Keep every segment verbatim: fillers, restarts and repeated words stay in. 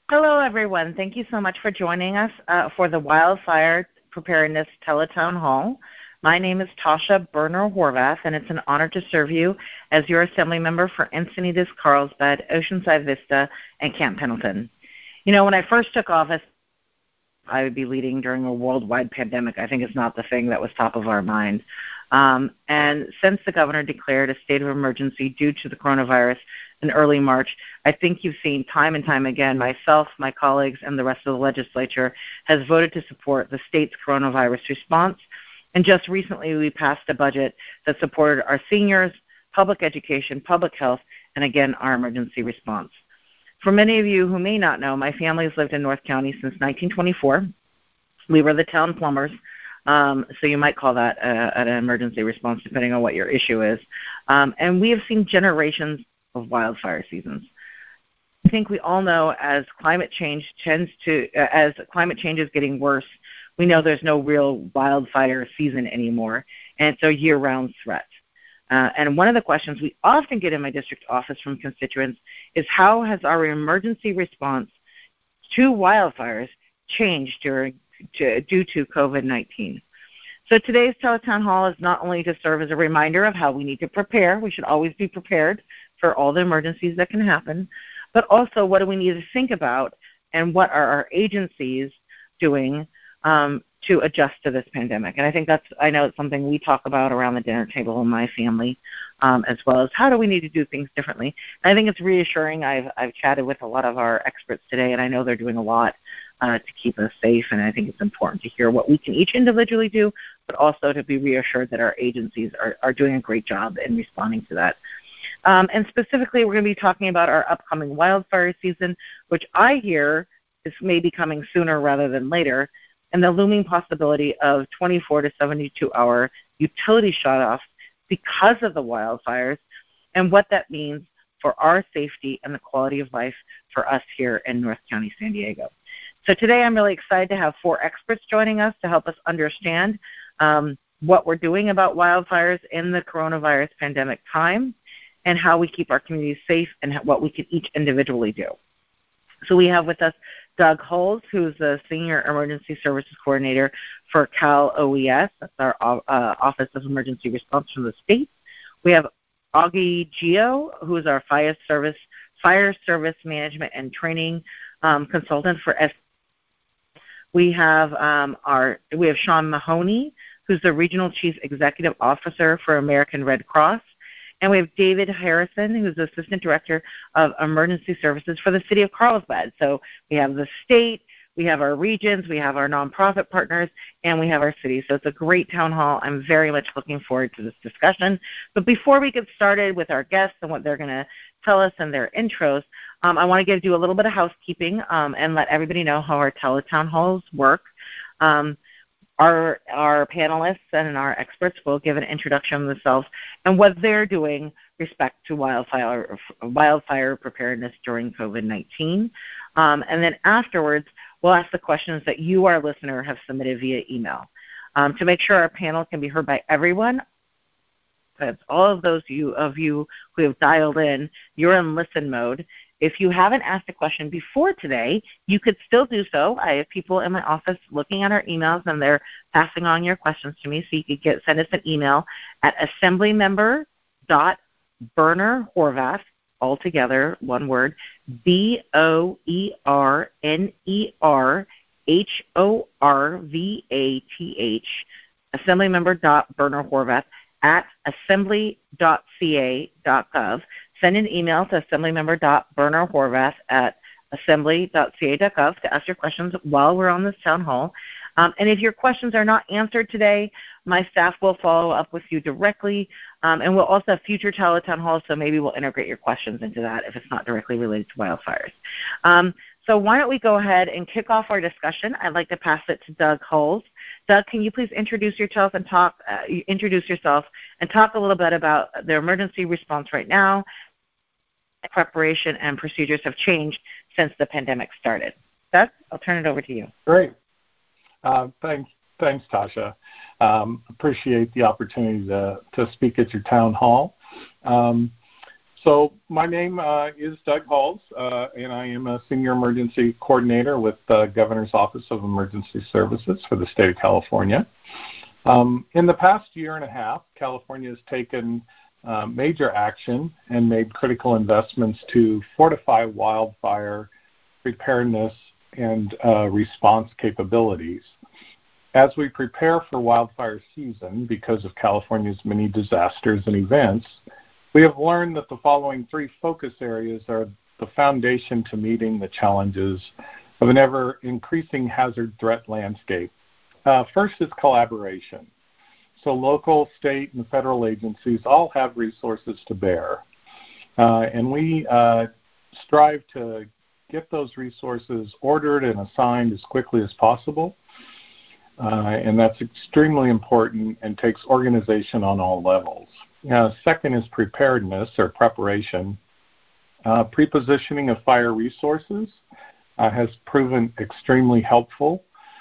Hello, everyone. Thank you so much for joining us uh, for the Wildfire Preparedness Teletown Hall. My name is Tasha Berner Horvath, and it's an honor to serve you as your Assembly member for Encinitas, Carlsbad, Oceanside Vista, and Camp Pendleton. You know, when I first took office, I would be leading during a worldwide pandemic. I think it's not the thing that was top of our mind. Um, and since the governor declared a state of emergency due to the coronavirus in early March, I think you've seen time and time again, myself, my colleagues, and the rest of the legislature has voted to support the state's coronavirus response. And just recently, we passed a budget that supported our seniors, public education, public health, and again, our emergency response. For many of you who may not know, my family has lived in North County since nineteen twenty-four. We were the town plumbers, um, so you might call that uh, an emergency response, depending on what your issue is. Um, and we have seen generations of wildfire seasons. I think we all know as climate change tends to, uh, as climate change is getting worse, we know there's no real wildfire season anymore, and it's a year-round threat. Uh, and one of the questions we often get in my district office from constituents is how has our emergency response to wildfires changed during, to, due to COVID nineteen? So today's Teletown Hall is not only to serve as a reminder of how we need to prepare, we should always be prepared for all the emergencies that can happen, but also what do we need to think about and what are our agencies doing um, to adjust to this pandemic. And I think that's, I know it's something we talk about around the dinner table in my family, um, as well as how do we need to do things differently. And I think it's reassuring. I've, I've chatted with a lot of our experts today, and I know they're doing a lot uh, to keep us safe, and I think it's important to hear what we can each individually do, but also to be reassured that our agencies are, are doing a great job in responding to that. Um, and specifically, we're going to be talking about our upcoming wildfire season, which I hear is maybe coming sooner rather than later, and the looming possibility of twenty-four to seventy-two hour utility shutoffs because of the wildfires, and what that means for our safety and the quality of life for us here in North County, San Diego. So today I'm really excited to have four experts joining us to help us understand um, what we're doing about wildfires in the coronavirus pandemic time, and how we keep our communities safe, and what we can each individually do. So we have with us Doug Hulls, who's the Senior Emergency Services Coordinator for Cal O E S. That's our uh, Office of Emergency Response from the state. We have Augie Gio, who's our Fire Service Fire Service Management and Training um, Consultant for S. We have um, our we have Sean Mahoney, who's the Regional Chief Executive Officer for American Red Cross. And we have David Harrison, who's the Assistant Director of Emergency Services for the City of Carlsbad. So we have the state, we have our regions, we have our nonprofit partners, and we have our city. So it's a great town hall. I'm very much looking forward to this discussion. But before we get started with our guests and what they're going to tell us in their intros, um, I want to give, do a little bit of housekeeping um, and let everybody know how our teletown halls work. Um, Our, our panelists and our experts will give an introduction of themselves and what they're doing respect to wildfire, wildfire preparedness during COVID nineteen. Um, and then afterwards, we'll ask the questions that you, our listener, have submitted via email. Um, to make sure our panel can be heard by everyone, that's all of those you, of you who have dialed in, you're in listen mode. If you haven't asked a question before today, you could still do so. I have people in my office looking at our emails, and they're passing on your questions to me, so you could get, send us an email at assemblymember.bernerhorvath, all together, one word, B O E R N E R H O R V A T H, assemblymember.bernerhorvath at assembly dot c a dot gov. Send an email to assemblymember.bernerhorvath at assembly dot c a dot gov to ask your questions while we're on this town hall. Um, and if your questions are not answered today, my staff will follow up with you directly. Um, and we'll also have future teletown halls, so maybe we'll integrate your questions into that if it's not directly related to wildfires. Um, so why don't we go ahead and kick off our discussion. I'd like to pass it to Doug Hulls. Doug, can you please introduce yourself and talk, uh, introduce yourself and talk a little bit about the emergency response right now? Preparation and procedures have changed since the pandemic started. Doug, I'll turn it over to you. Great. Uh, thanks, thanks, Tasha. Um, appreciate the opportunity to, to speak at your town hall. Um, So my name uh, is Doug Halls, uh, and I am a Senior Emergency Coordinator with the Governor's Office of Emergency Services for the state of California. Um, in the past year and a half, California has taken uh, major action and made critical investments to fortify wildfire preparedness and uh, response capabilities. As we prepare for wildfire season, because of California's many disasters and events, we have learned that the following three focus areas are the foundation to meeting the challenges of an ever-increasing hazard threat landscape. Uh, first is collaboration. So local, state, and federal agencies all have resources to bear, uh, and we uh, strive to get those resources ordered and assigned as quickly as possible, uh, and that's extremely important and takes organization on all levels. Uh, second is preparedness or preparation. Uh, prepositioning of fire resources uh, has proven extremely helpful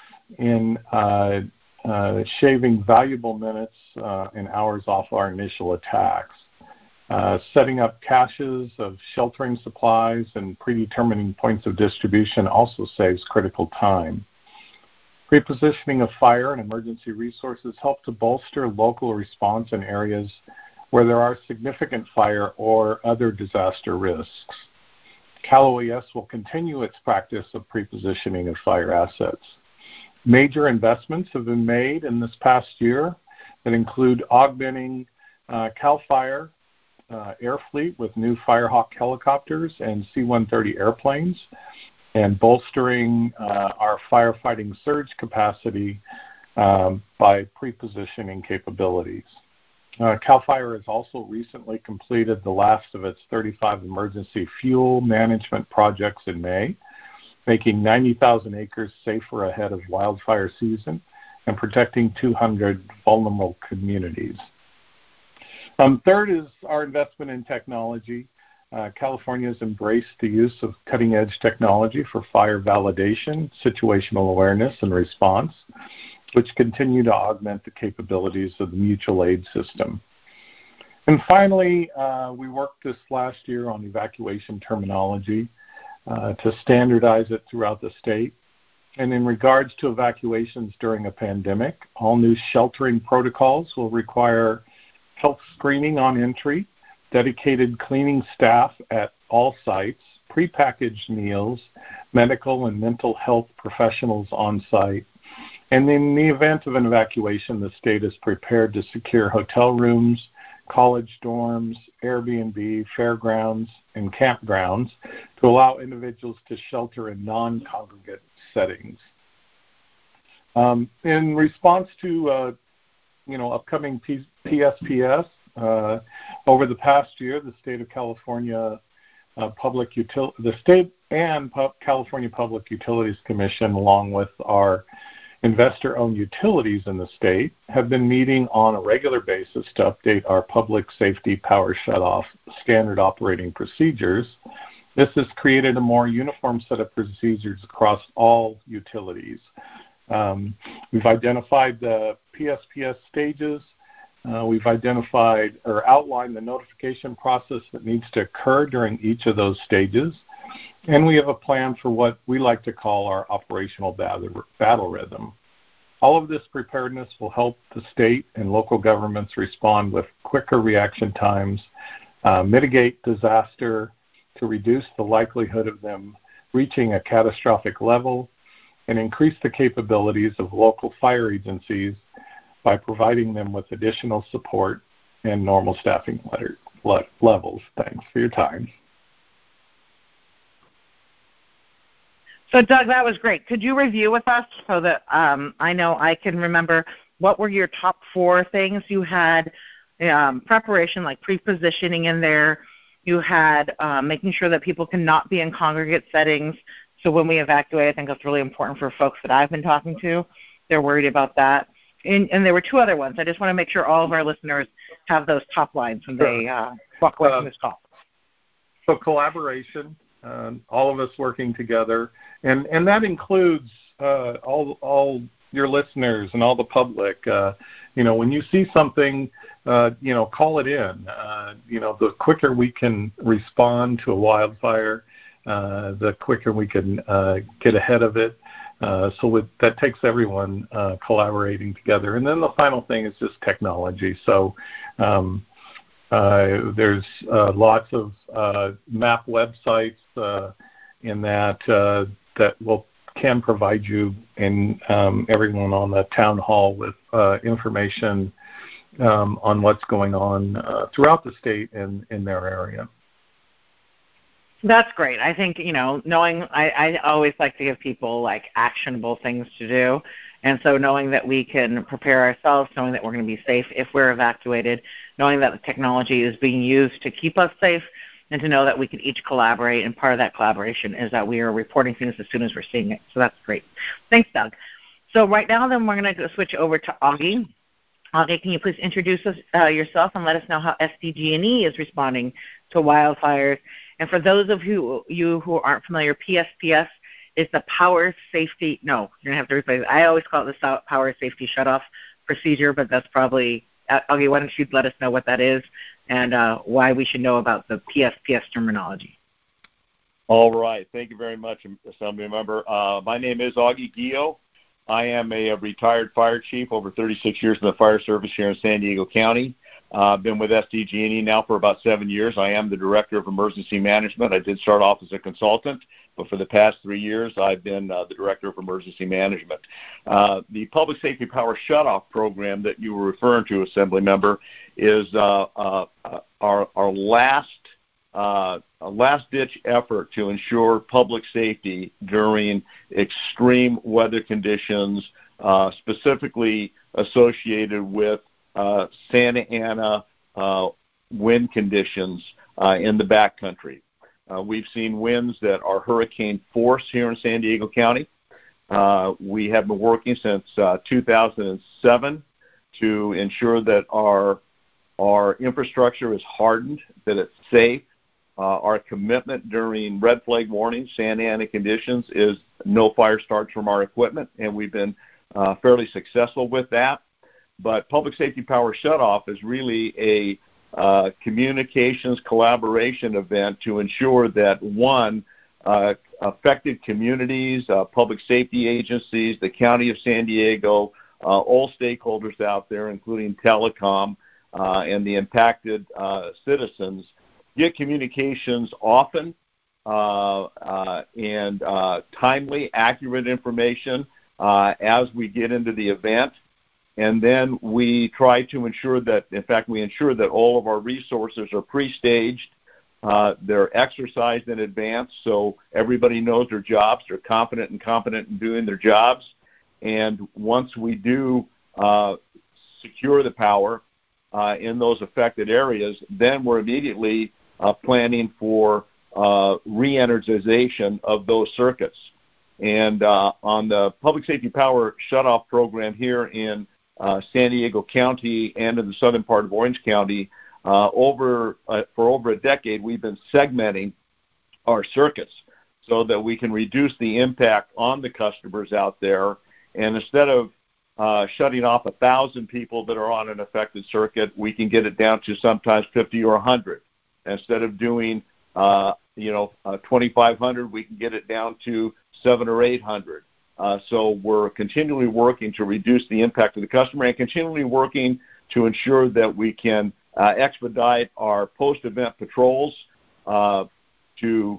in uh, uh, shaving valuable minutes uh, and hours off our initial attacks. Uh, setting up caches of sheltering supplies and predetermining points of distribution also saves critical time. Prepositioning of fire and emergency resources help to bolster local response in areas where there are significant fire or other disaster risks. Cal O E S will continue its practice of prepositioning of fire assets. Major investments have been made in this past year that include augmenting uh, CAL FIRE uh, air fleet with new Firehawk helicopters and C one thirty airplanes, and bolstering uh, our firefighting surge capacity um, by prepositioning capabilities. Uh, CAL FIRE has also recently completed the last of its thirty-five emergency fuel management projects in May, making ninety thousand acres safer ahead of wildfire season and protecting two hundred vulnerable communities. Um, third is our investment in technology. Uh, California has embraced the use of cutting-edge technology for fire validation, situational awareness, and response, which continue to augment the capabilities of the mutual aid system. And finally, uh, we worked this last year on evacuation terminology uh, to standardize it throughout the state. And in regards to evacuations during a pandemic, all new sheltering protocols will require health screening on entry, dedicated cleaning staff at all sites, prepackaged meals, medical and mental health professionals on site. And in the event of an evacuation, the state is prepared to secure hotel rooms, college dorms, Airbnb, fairgrounds, and campgrounds to allow individuals to shelter in non-congregate settings. Um, in response to uh, you know, upcoming P S P S, uh, over the past year, the state of California uh, Public Util- the state and Pu- California Public Utilities Commission, along with our investor-owned utilities in the state, have been meeting on a regular basis to update our public safety power shutoff standard operating procedures. This has created a more uniform set of procedures across all utilities. Um, we've identified the P S P S stages. Uh, we've identified or outlined the notification process that needs to occur during each of those stages. And we have a plan for what we like to call our operational battle, battle rhythm. All of this preparedness will help the state and local governments respond with quicker reaction times, uh, mitigate disaster to reduce the likelihood of them reaching a catastrophic level, and increase the capabilities of local fire agencies by providing them with additional support and normal staffing letter, le- levels. Thanks for your time. So, Doug, that was great. Could you review with us so that um, I know I can remember what were your top four things? You had um, preparation, like pre-positioning in there. You had um, making sure that people cannot be in congregate settings. So when we evacuate, I think that's really important for folks that I've been talking to. They're worried about that. And, and there were two other ones. I just want to make sure all of our listeners have those top lines when sure. they uh, walk away uh, from this call. So collaboration, um, all of us working together, and, and that includes uh, all, all your listeners and all the public, uh, you know, when you see something, uh, you know, call it in. Uh, you know, the quicker we can respond to a wildfire, uh, the quicker we can uh, get ahead of it. Uh, so it, that takes everyone uh, collaborating together. And then the final thing is just technology. So um, uh, there's uh, lots of uh, map websites uh, in that uh, that will can provide you and um, everyone on the town hall with uh, information um, on what's going on uh, throughout the state and in their area. That's great. I think, you know, knowing, I, I always like to give people, like, actionable things to do. And so knowing that we can prepare ourselves, knowing that we're going to be safe if we're evacuated, knowing that the technology is being used to keep us safe, and to know that we can each collaborate. And part of that collaboration is that we are reporting things as soon as we're seeing it. So that's great. Thanks, Doug. So right now, then, we're going to switch over to Augie. Augie, can you please introduce us, uh, yourself and let us know how S D G and E is responding to wildfires? And for those of you, you who aren't familiar, P S P S is the Power Safety, no, you're going to have to replace it. I always call it the Power Safety Shutoff procedure, but that's probably, uh, Augie, why don't you let us know what that is and uh, why we should know about the P S P S terminology. All right. Thank you very much, Assembly Member. Uh, my name is Augie Gio. I am a, a retired fire chief, over thirty-six years in the fire service here in San Diego County. I've uh, been with S D G and E now for about seven years. I am the Director of Emergency Management. I did start off as a consultant, but for the past three years, I've been uh, the Director of Emergency Management. Uh, the Public Safety Power Shutoff program that you were referring to, Assembly Member, is uh, uh, our, our last uh, last-ditch effort to ensure public safety during extreme weather conditions, uh, specifically associated with Uh, Santa Ana uh, wind conditions uh, in the backcountry. Uh, we've seen winds that are hurricane force here in San Diego County. Uh, we have been working since uh, two thousand seven to ensure that our our infrastructure is hardened, that it's safe. Uh, our commitment during red flag warning, Santa Ana conditions, is no fire starts from our equipment, and we've been uh, fairly successful with that. But Public Safety Power Shutoff is really a uh, communications collaboration event to ensure that, one, uh, affected communities, uh, public safety agencies, the County of San Diego, uh, all stakeholders out there, including telecom uh, and the impacted uh, citizens, get communications often uh, uh, and uh, timely, accurate information uh, as we get into the event. And then we try to ensure that, in fact, we ensure that all of our resources are pre-staged. Uh, they're exercised in advance so everybody knows their jobs. They're confident and competent in doing their jobs. And once we do uh, secure the power uh, in those affected areas, then we're immediately uh, planning for uh, re-energization of those circuits. And uh, on the Public Safety Power Shutoff program here in Uh, San Diego County and in the southern part of Orange County, uh, over uh, for over a decade, we've been segmenting our circuits so that we can reduce the impact on the customers out there. And instead of uh, shutting off a thousand people that are on an affected circuit, we can get it down to sometimes fifty or a hundred. Instead of doing, uh, you know, uh, twenty-five hundred, we can get it down to seven or eight hundred. Uh, so we're continually working to reduce the impact of the customer and continually working to ensure that we can uh, expedite our post-event patrols uh, to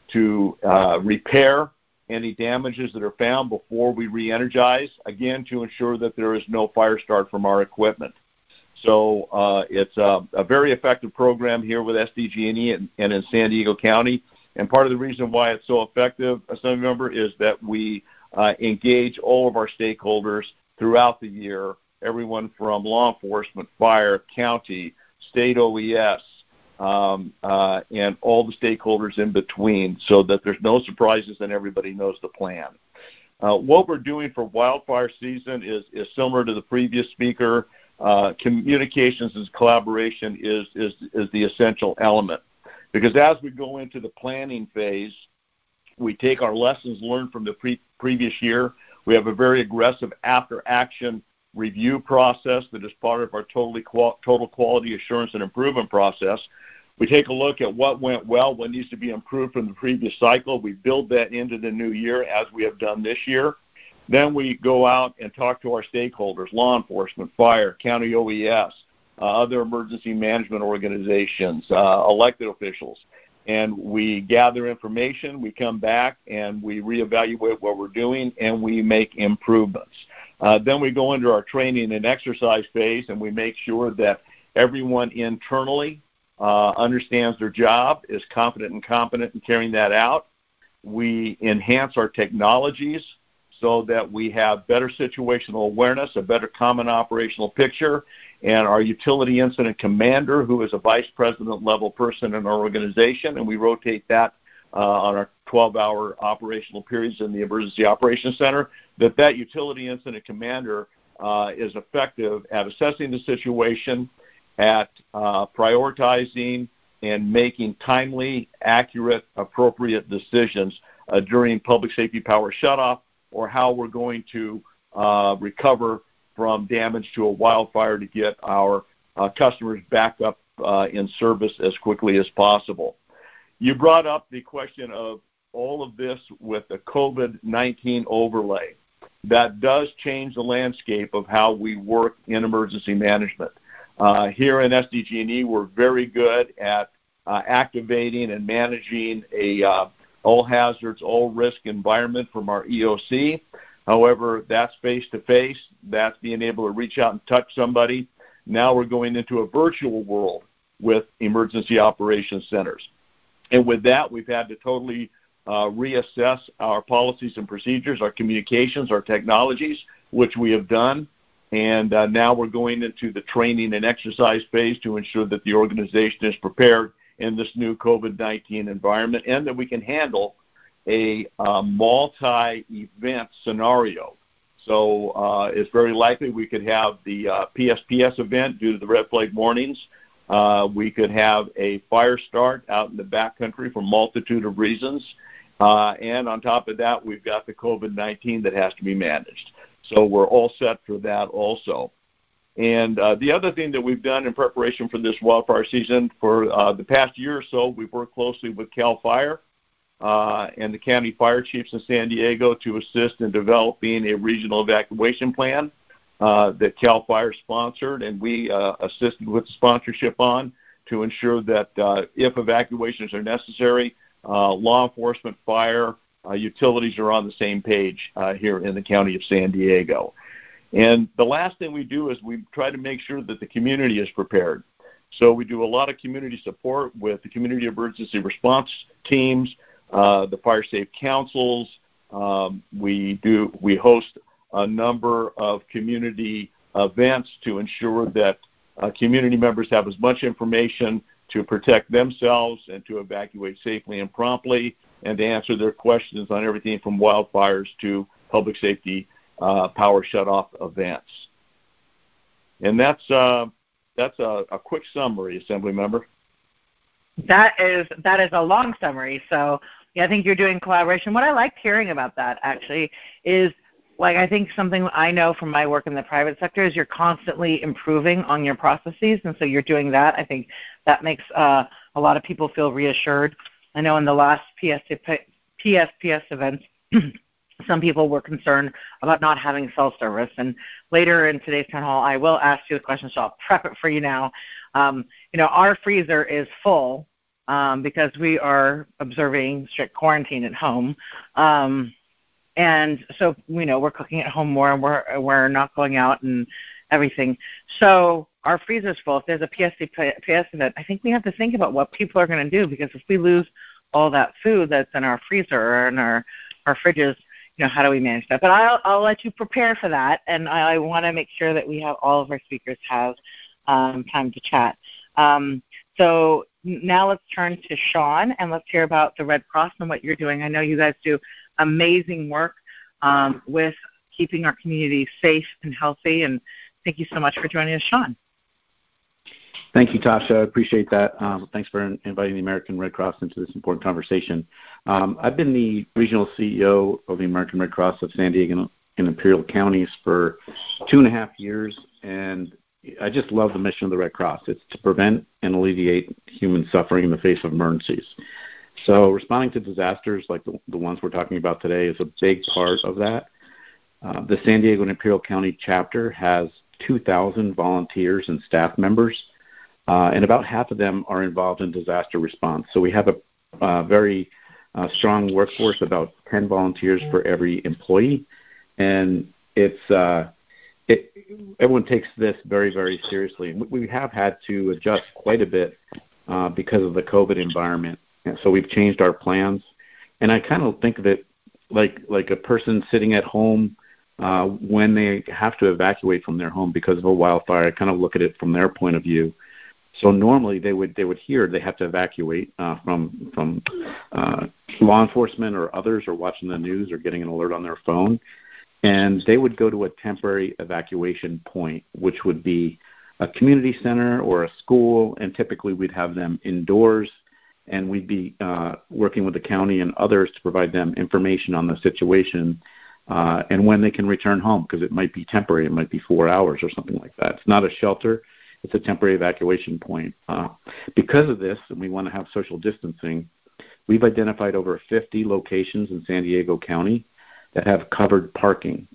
to uh, repair any damages that are found before we re-energize, again, to ensure that there is no fire start from our equipment. So uh, it's a, a very effective program here with S D G and E and, and in San Diego County. And part of the reason why it's so effective, Assembly Member, is that we Uh, engage all of our stakeholders throughout the year, everyone from law enforcement, fire, county, state O E S, um, uh, and all the stakeholders in between so that there's no surprises and everybody knows the plan. Uh, what we're doing for wildfire season is, is similar to the previous speaker. Uh, communications and collaboration is, is, is the essential element. Because as we go into the planning phase, we take our lessons learned from the pre- previous year. We have a very aggressive after-action review process that is part of our totally qual- total quality assurance and improvement process. We take a look at what went well, what needs to be improved from the previous cycle. We build that into the new year as we have done this year. Then we go out and talk to our stakeholders, law enforcement, fire, county O E S, uh, other emergency management organizations, uh, elected officials. And we gather information, we come back, and we reevaluate what we're doing, and we make improvements. Uh, then we go into our training and exercise phase, and we make sure that everyone internally uh, understands their job, is confident and competent in carrying that out. We enhance our technologies so that we have better situational awareness, a better common operational picture, and our utility incident commander, who is a vice president level person in our organization, and we rotate that uh, on our twelve-hour operational periods in the Emergency Operations Center, that that utility incident commander uh, is effective at assessing the situation, at uh, prioritizing and making timely, accurate, appropriate decisions uh, during public safety power shutoff, or how we're going to uh, recover from damage to a wildfire to get our uh, customers back up uh, in service as quickly as possible. You brought up the question of all of this with the COVID nineteen overlay. That does change the landscape of how we work in emergency management. Uh, here in S D G and E, we're very good at uh, activating and managing a uh, all hazards, all risk environment from our E O C. However, that's face-to-face. That's being able to reach out and touch somebody. Now we're going into a virtual world with emergency operations centers. And with that, we've had to totally uh, reassess our policies and procedures, our communications, our technologies, which we have done. And uh, now we're going into the training and exercise phase to ensure that the organization is prepared in this new COVID nineteen environment, and that we can handle a uh, multi-event scenario. So uh, it's very likely we could have the uh, P S P S event due to the red flag warnings. Uh, we could have a fire start out in the backcountry for a multitude of reasons. Uh, and on top of that, we've got the COVID nineteen that has to be managed. So we're all set for that also. And uh, the other thing that we've done in preparation for this wildfire season, for uh, the past year or so, we've worked closely with CAL FIRE uh, and the county fire chiefs in San Diego to assist in developing a regional evacuation plan uh, that CAL FIRE sponsored, and we uh, assisted with the sponsorship on to ensure that uh, if evacuations are necessary, uh, law enforcement, fire, uh, utilities are on the same page uh, here in the county of San Diego. And the last thing we do is we try to make sure that the community is prepared. So we do a lot of community support with the community emergency response teams, uh, the fire safe councils. Um, we do we host a number of community events to ensure that uh, community members have as much information to protect themselves and to evacuate safely and promptly, and to answer their questions on everything from wildfires to public safety uh, power shutoff events. And that's uh, that's a, a quick summary, Assembly Member. That is that is a long summary. So yeah, I think you're doing collaboration. What I liked hearing about that actually is, like, I think something I know from my work in the private sector is you're constantly improving on your processes, and so you're doing that. I think that makes uh, a lot of people feel reassured. I know in the last P S P S events, some people were concerned about not having cell service, and later in today's town hall, I will ask you the question, so I'll prep it for you now. Um, you know, our freezer is full um, because we are observing strict quarantine at home. Um, And so, you know, we're cooking at home more, and we're we're not going out and everything. So our freezer's full. If there's a P S P S event, I think we have to think about what people are going to do, because if we lose all that food that's in our freezer or in our, our fridges, you know, how do we manage that? But I'll, I'll let you prepare for that, and I, I want to make sure that we have all of our speakers have um, time to chat. Um, so now let's turn to Sean, and let's hear about the Red Cross and what you're doing. I know you guys do amazing work um, with keeping our community safe and healthy, and thank you so much for joining us, Sean. Thank you, Tasha. I appreciate that. Um, thanks for inviting the American Red Cross into this important conversation. Um, I've been the regional C E O of the American Red Cross of San Diego, in Imperial counties for two and a half years, and I just love the mission of the Red Cross. It's to prevent and alleviate human suffering in the face of emergencies. So responding to disasters like the, the ones we're talking about today is a big part of that. Uh, the San Diego and Imperial County chapter has two thousand volunteers and staff members, uh, and about half of them are involved in disaster response. So we have a uh, very uh, strong workforce, about ten volunteers for every employee, and it's uh, it, everyone takes this very, very seriously. And we have had to adjust quite a bit uh, because of the COVID environment. And so we've changed our plans, and I kind of think of it like like a person sitting at home uh, when they have to evacuate from their home because of a wildfire. I kind of look at it from their point of view. So normally they would they would hear they have to evacuate uh, from from uh, law enforcement or others, or watching the news or getting an alert on their phone, and they would go to a temporary evacuation point, which would be a community center or a school, and typically we'd have them indoors, and we'd be uh, working with the county and others to provide them information on the situation uh, and when they can return home, because it might be temporary. It might be four hours or something like that. It's not a shelter. It's a temporary evacuation point. Uh, because of this, and we want to have social distancing, we've identified over fifty locations in San Diego County that have covered parking.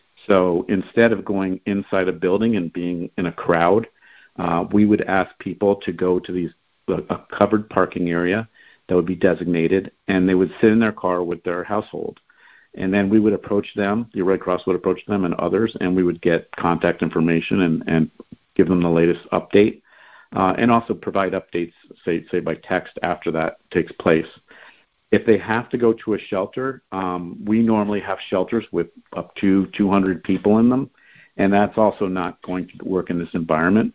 So instead of going inside a building and being in a crowd, uh, we would ask people to go to these a covered parking area that would be designated, and they would sit in their car with their household. And then we would approach them, the Red Cross would approach them and others, and we would get contact information and, and give them the latest update, uh, and also provide updates, say, say by text after that takes place. If they have to go to a shelter, um, we normally have shelters with up to two hundred people in them, and that's also not going to work in this environment.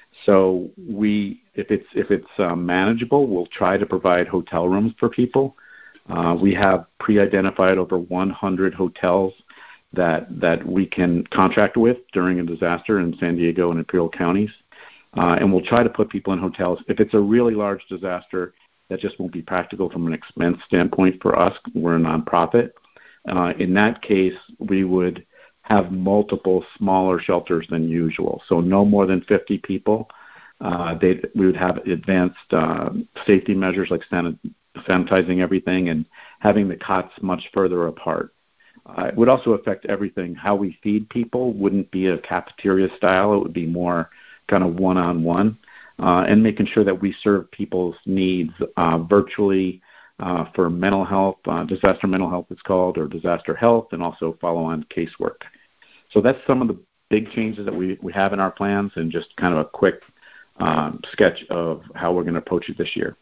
So we, if it's if it's uh, manageable, we'll try to provide hotel rooms for people. Uh, we have pre-identified over one hundred hotels that that we can contract with during a disaster in San Diego and Imperial counties, uh, and we'll try to put people in hotels. If it's a really large disaster, that just won't be practical from an expense standpoint for us. We're a nonprofit. Uh, in that case, we would have multiple smaller shelters than usual, so no more than fifty people. Uh, they, we would have advanced uh, safety measures like sanit- sanitizing everything and having the cots much further apart. Uh, it would also affect everything. How we feed people wouldn't be a cafeteria style. It would be more kind of one-on-one, uh, and making sure that we serve people's needs uh, virtually uh, for mental health, uh, disaster mental health it's called, or disaster health, and also follow-on casework. So that's some of the big changes that we, we have in our plans, and just kind of a quick um, sketch of how we're going to approach it this year.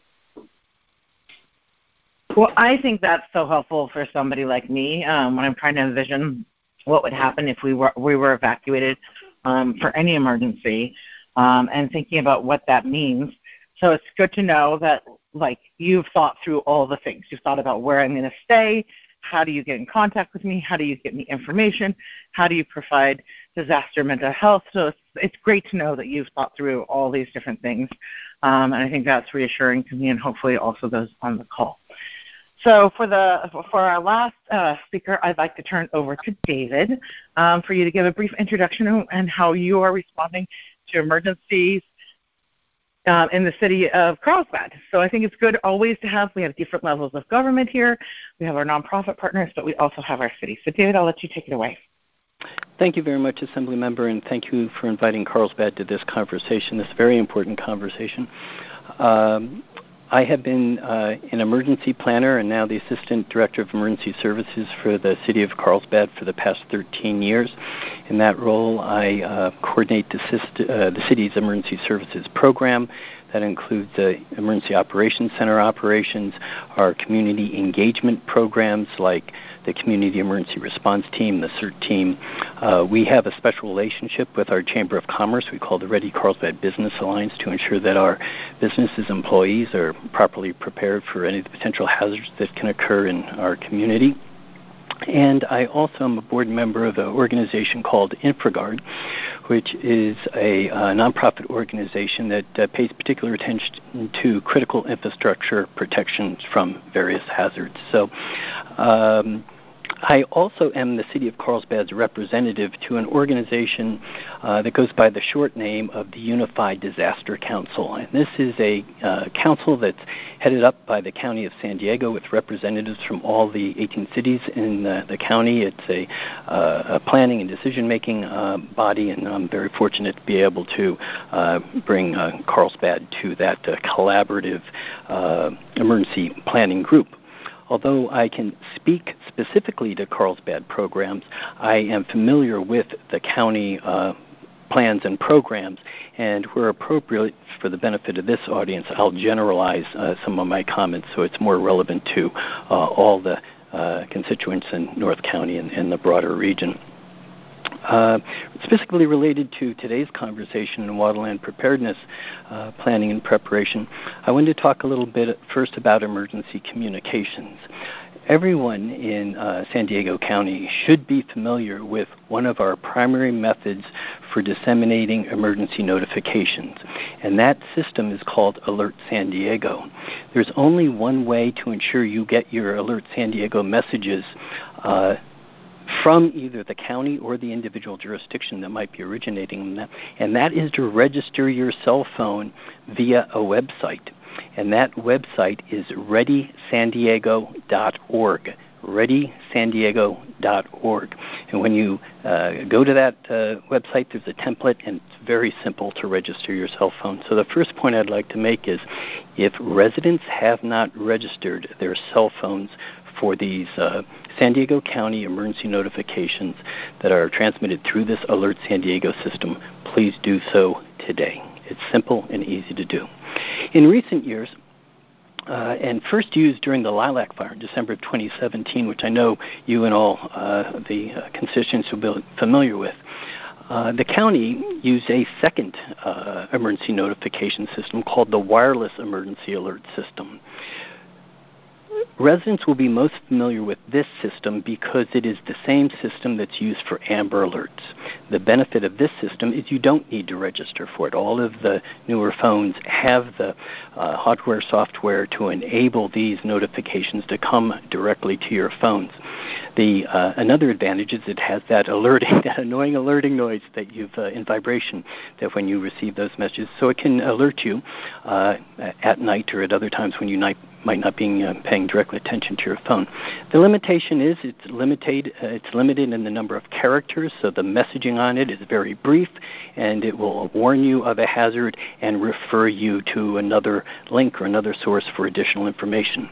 Well, I think that's so helpful for somebody like me um, when I'm trying to envision what would happen if we were we were evacuated um, for any emergency, um, and thinking about what that means. So it's good to know that, like, you've thought through all the things. You've thought about where I'm going to stay. How do you get in contact with me? How do you get me information? How do you provide disaster mental health? So it's, it's great to know that you've thought through all these different things, um, and I think that's reassuring to me and hopefully also those on the call. So for the for our last uh, speaker, I'd like to turn over to David um, for you to give a brief introduction and how you are responding to emergencies uh, in the city of Carlsbad. So I think it's good always to have, we have different levels of government here. We have our nonprofit partners, but we also have our city. So David, I'll let you take it away. Thank you very much, Assembly Member, and thank you for inviting Carlsbad to this conversation, this very important conversation. Um, I have been uh, an emergency planner and now the Assistant Director of Emergency Services for the City of Carlsbad for the past thirteen years. In that role, I uh, coordinate the, syst- uh, the city's emergency services program. That includes the Emergency Operations Center operations, our community engagement programs like the Community Emergency Response Team, the CERT team. Uh, we have a special relationship with our Chamber of Commerce we call the Ready Carlsbad Business Alliance to ensure that our businesses' employees are properly prepared for any of the potential hazards that can occur in our community. And I also am a board member of an organization called InfraGuard, which is a uh, nonprofit organization that uh, pays particular attention to critical infrastructure protections from various hazards. So um, I also am the City of Carlsbad's representative to an organization uh, that goes by the short name of the Unified Disaster Council. And this is a uh, council that's headed up by the County of San Diego with representatives from all the eighteen cities in the, the county. It's a, uh, a planning and decision-making uh, body, and I'm very fortunate to be able to uh, bring uh, Carlsbad to that uh, collaborative uh, emergency planning group. Although I can speak specifically to Carlsbad programs, I am familiar with the county uh, plans and programs, and where appropriate for the benefit of this audience, I'll generalize uh, some of my comments so it's more relevant to uh, all the uh, constituents in North County and, and the broader region. Uh, specifically related to today's conversation in wildland preparedness, uh, planning and preparation, I wanted to talk a little bit first about emergency communications. Everyone in uh, San Diego County should be familiar with one of our primary methods for disseminating emergency notifications, and that system is called Alert San Diego. There's only one way to ensure you get your Alert San Diego messages uh, from either the county or the individual jurisdiction that might be originating in that, and that is to register your cell phone via a website. And that website is ready san diego dot org. ready san diego dot org. And when you uh, go to that uh, website, there's a template, and it's very simple to register your cell phone. So the first point I'd like to make is if residents have not registered their cell phones for these uh, San Diego County emergency notifications that are transmitted through this Alert San Diego system, please do so today. It's simple and easy to do. In recent years, uh, and first used during the Lilac Fire in December of twenty seventeen, which I know you and all uh, the uh, constituents will be familiar with, Uh, the county used a second uh, emergency notification system called the Wireless Emergency Alert System. Residents will be most familiar with this system because it is the same system that's used for Amber Alerts. The benefit of this system is you don't need to register for it. All of the newer phones have the uh, hardware, software to enable these notifications to come directly to your phones. The uh, another advantage is it has that alerting, that annoying alerting noise that you've uh, in vibration that when you receive those messages, so it can alert you uh, at night or at other times when you might might not be uh, paying direct attention to your phone. The limitation is it's limited. Uh, it's limited in the number of characters, so the messaging on it is very brief, and it will warn you of a hazard and refer you to another link or another source for additional information.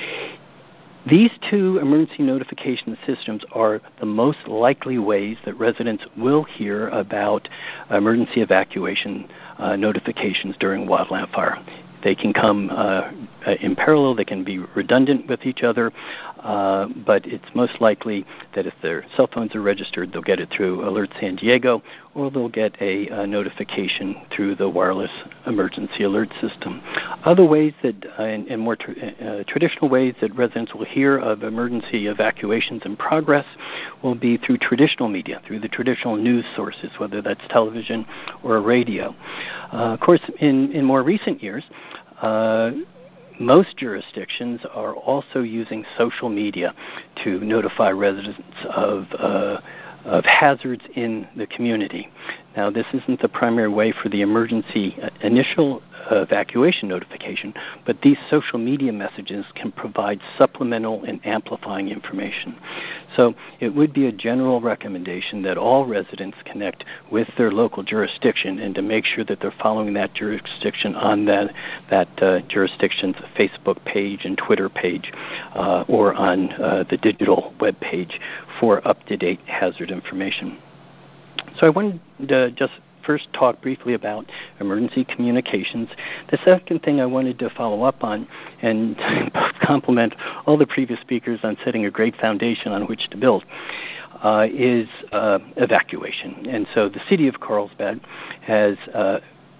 These two emergency notification systems are the most likely ways that residents will hear about emergency evacuation uh, notifications during wildland fire. They can come uh, in parallel, they can be redundant with each other, uh, but it's most likely that if their cell phones are registered, they'll get it through Alert San Diego, or they'll get a, a notification through the Wireless Emergency Alert System. Other ways that, uh, and, and more tr- uh, traditional ways that residents will hear of emergency evacuations in progress will be through traditional media, through the traditional news sources, whether that's television or radio. Uh, of course, in, in more recent years, uh, most jurisdictions are also using social media to notify residents of uh, of hazards in the community. Now, this isn't the primary way for the emergency uh, initial uh, evacuation notification, but these social media messages can provide supplemental and amplifying information. So it would be a general recommendation that all residents connect with their local jurisdiction and to make sure that they're following that jurisdiction on that, that uh, jurisdiction's Facebook page and Twitter page uh, or on uh, the digital web page for up-to-date hazard information. So I wanted to just first talk briefly about emergency communications. The second thing I wanted to follow up on and compliment all the previous speakers on setting a great foundation on which to build uh, is uh, evacuation. And so the city of Carlsbad has uh,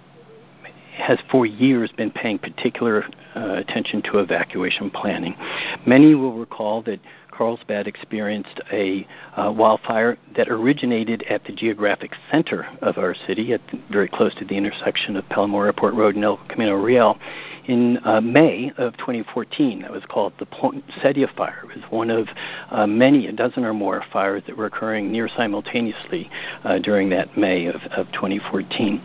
has for years been paying particular uh, attention to evacuation planning. Many will recall that Carlsbad experienced a uh, wildfire that originated at the geographic center of our city, at the, very close to the intersection of Palomar Airport Road and El Camino Real, in uh, May of twenty fourteen. That was called the Poinsettia Fire. It was one of uh, many, a dozen or more fires that were occurring near simultaneously uh, during that May of, of twenty fourteen.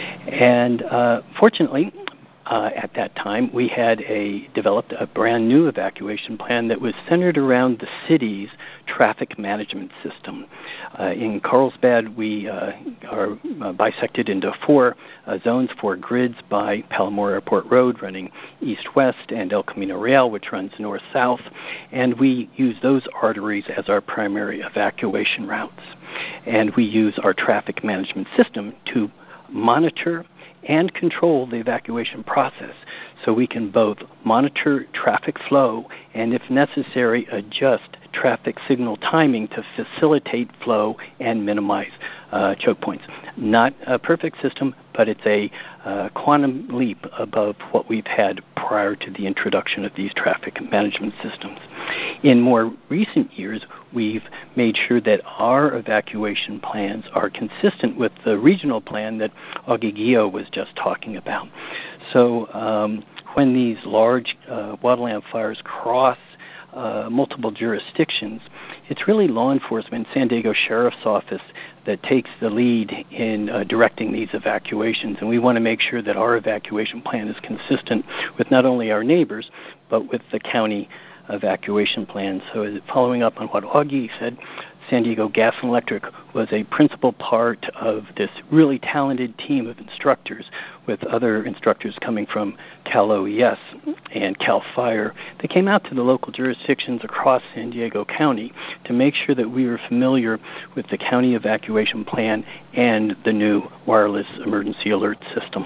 And uh, fortunately, Uh, at that time, we had a developed a brand new evacuation plan that was centered around the city's traffic management system. Uh, in Carlsbad, we uh, are uh, bisected into four uh, zones, four grids by Palomar Airport Road running east-west and El Camino Real, which runs north-south, and we use those arteries as our primary evacuation routes. And we use our traffic management system to monitor and control the evacuation process, so we can both monitor traffic flow and, if necessary, adjust traffic signal timing to facilitate flow and minimize uh, choke points. Not a perfect system, but it's a uh, quantum leap above what we've had prior to the introduction of these traffic management systems. In more recent years, we've made sure that our evacuation plans are consistent with the regional plan that Augie Gio was just talking about. So um, when these large uh, wildland fires cross Uh, multiple jurisdictions, it's really law enforcement, San Diego Sheriff's Office, that takes the lead in uh, directing these evacuations. And we want to make sure that our evacuation plan is consistent with not only our neighbors, but with the county evacuation plan. So following up on what Augie said, San Diego Gas and Electric was a principal part of this really talented team of instructors, with other instructors coming from Cal O E S and Cal Fire. They came out to the local jurisdictions across San Diego County to make sure that we were familiar with the county evacuation plan and the new wireless emergency alert system.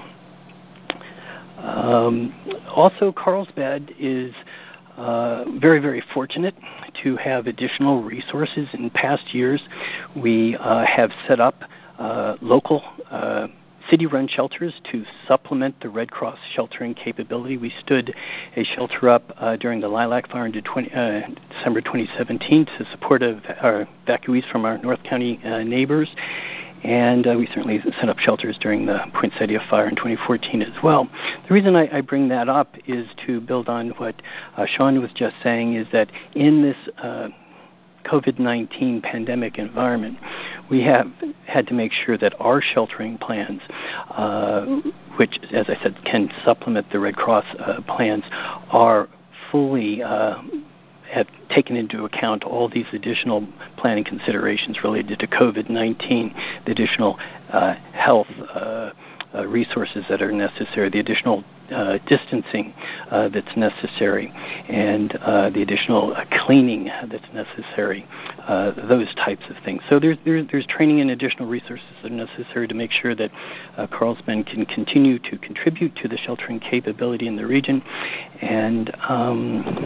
Um, also, Carlsbad is Uh, very, very fortunate to have additional resources. In past years, we uh, have set up uh, local uh, city-run shelters to supplement the Red Cross sheltering capability. We stood a shelter up uh, during the Lilac Fire in twenty, uh, December twenty seventeen to support a, our evacuees from our North County uh, neighbors. And uh, we certainly set up shelters during the Poinsettia Fire in twenty fourteen as well. The reason I, I bring that up is to build on what uh, Sean was just saying, is that in this uh, COVID nineteen pandemic environment, we have had to make sure that our sheltering plans, uh, which, as I said, can supplement the Red Cross uh, plans, are fully uh, have taken into account all these additional planning considerations related to COVID nineteen, the additional uh, health uh, uh, resources that are necessary, the additional uh, distancing uh, that's necessary, and uh, the additional uh, cleaning that's necessary, uh, those types of things. So there's, there's, there's training and additional resources that are necessary to make sure that uh, Carlsbad can continue to contribute to the sheltering capability in the region. And um,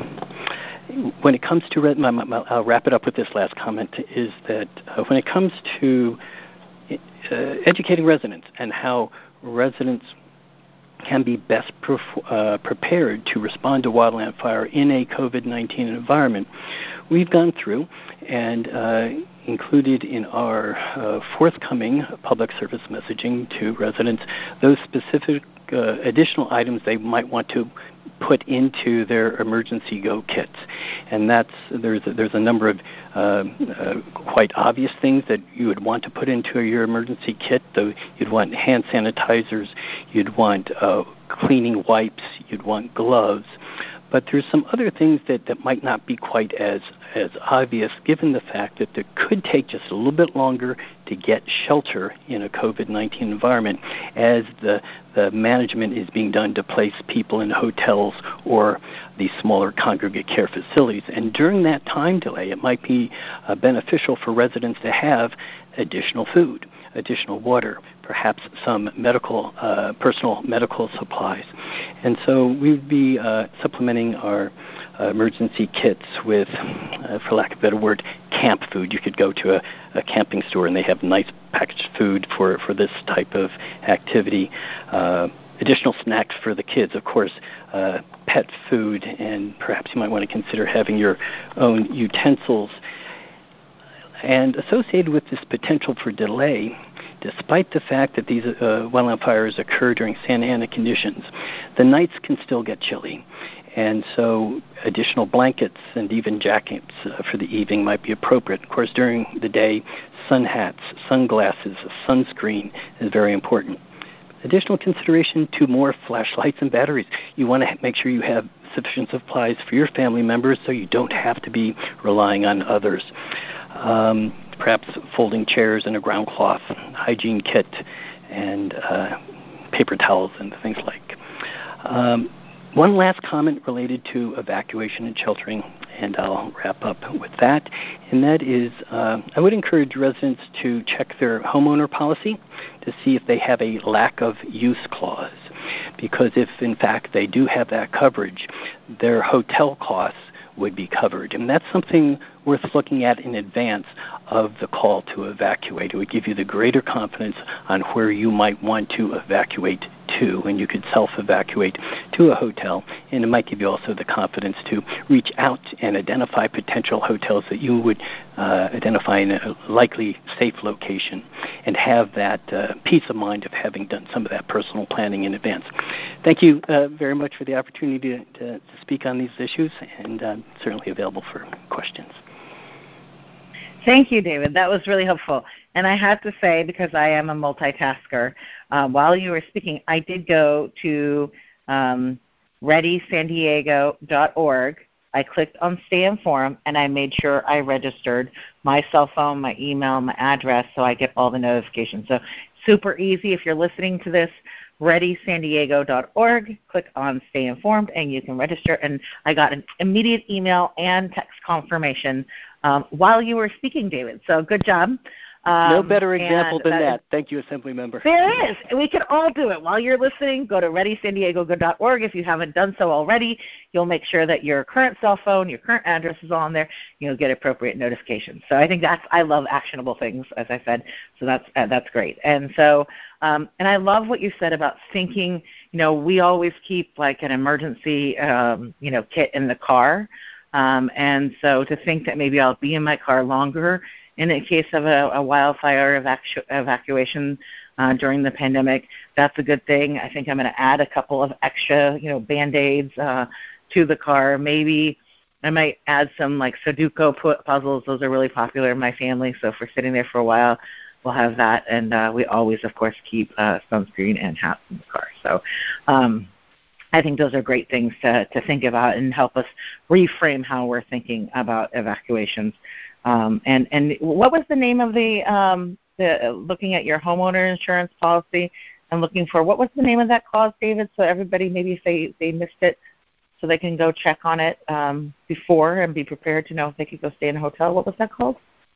when it comes to, my, my, I'll wrap it up with this last comment, is that uh, when it comes to uh, educating residents and how residents can be best pre- uh, prepared to respond to wildland fire in a COVID nineteen environment, we've gone through and uh, included in our uh, forthcoming public service messaging to residents those specific uh, additional items they might want to put into their emergency go kits. And that's there's a, there's a number of uh, uh, quite obvious things that you would want to put into your emergency kit. Though you'd want hand sanitizers, you'd want uh, cleaning wipes, you'd want gloves. But there's some other things that, that might not be quite as, as obvious, given the fact that it could take just a little bit longer to get shelter in a COVID nineteen environment as the, the management is being done to place people in hotels or these smaller congregate care facilities. And during that time delay, it might be uh, beneficial for residents to have additional food, additional water, perhaps some medical, uh, personal medical supplies. And so we would be uh, supplementing our uh, emergency kits with, uh, for lack of a better word, camp food. You could go to a, a camping store and they have nice packaged food for, for this type of activity. Uh, additional snacks for the kids, of course, uh, pet food, and perhaps you might want to consider having your own utensils. And associated with this potential for delay, despite the fact that these uh, wildland fires occur during Santa Ana conditions, the nights can still get chilly. And so additional blankets and even jackets uh, for the evening might be appropriate. Of course, during the day, sun hats, sunglasses, sunscreen is very important. Additional consideration to more flashlights and batteries. You want to make sure you have sufficient supplies for your family members so you don't have to be relying on others. Um, perhaps folding chairs and a ground cloth, hygiene kit, and uh, paper towels and things like. Um, one last comment related to evacuation and sheltering, and I'll wrap up with that, and that is uh, I would encourage residents to check their homeowner policy to see if they have a lack of use clause, because if, in fact, they do have that coverage, their hotel costs would be covered. And that's something worth looking at in advance of the call to evacuate. It would give you the greater confidence on where you might want to evacuate to, and you could self-evacuate to a hotel, and it might give you also the confidence to reach out and identify potential hotels that you would uh, identify in a likely safe location and have that uh, peace of mind of having done some of that personal planning in advance. Thank you uh, very much for the opportunity to, to, to speak on these issues, and I'm certainly available for questions. Thank you, David. That was really helpful. And I have to say, because I am a multitasker, uh, while you were speaking, I did go to um, ready san diego dot org. I clicked on Stay Informed, and I made sure I registered my cell phone, my email, my address, so I get all the notifications. So super easy. If you're listening to this, ready san diego dot org, click on Stay Informed, and you can register. And I got an immediate email and text confirmation um, while you were speaking, David. So good job. Um, no better example than that. that. Thank you, Assembly Member. There is. We can all do it. While you're listening, go to ready san diego dot org. If you haven't done so already, you'll make sure that your current cell phone, your current address is on there. You'll get appropriate notifications. So I think that's, I love actionable things, as I said. So that's uh, that's great. And so, um, and I love what you said about thinking, you know, we always keep like an emergency, um, you know, kit in the car. Um, and so to think that maybe I'll be in my car longer in the case of a, a wildfire evacu- evacuation uh, during the pandemic, that's a good thing. I think I'm going to add a couple of extra, you know, Band-Aids uh, to the car. Maybe I might add some like Sudoku puzzles. Those are really popular in my family. So if we're sitting there for a while, we'll have that. And uh, we always, of course, keep uh, sunscreen and hats in the car. So um, I think those are great things to, to think about and help us reframe how we're thinking about evacuations. Um, and, and what was the name of the, um, the looking at your homeowner insurance policy and looking for, what was the name of that clause, David, so everybody maybe if they, they missed it, so they can go check on it um, before and be prepared to know if they could go stay in a hotel. What was that called?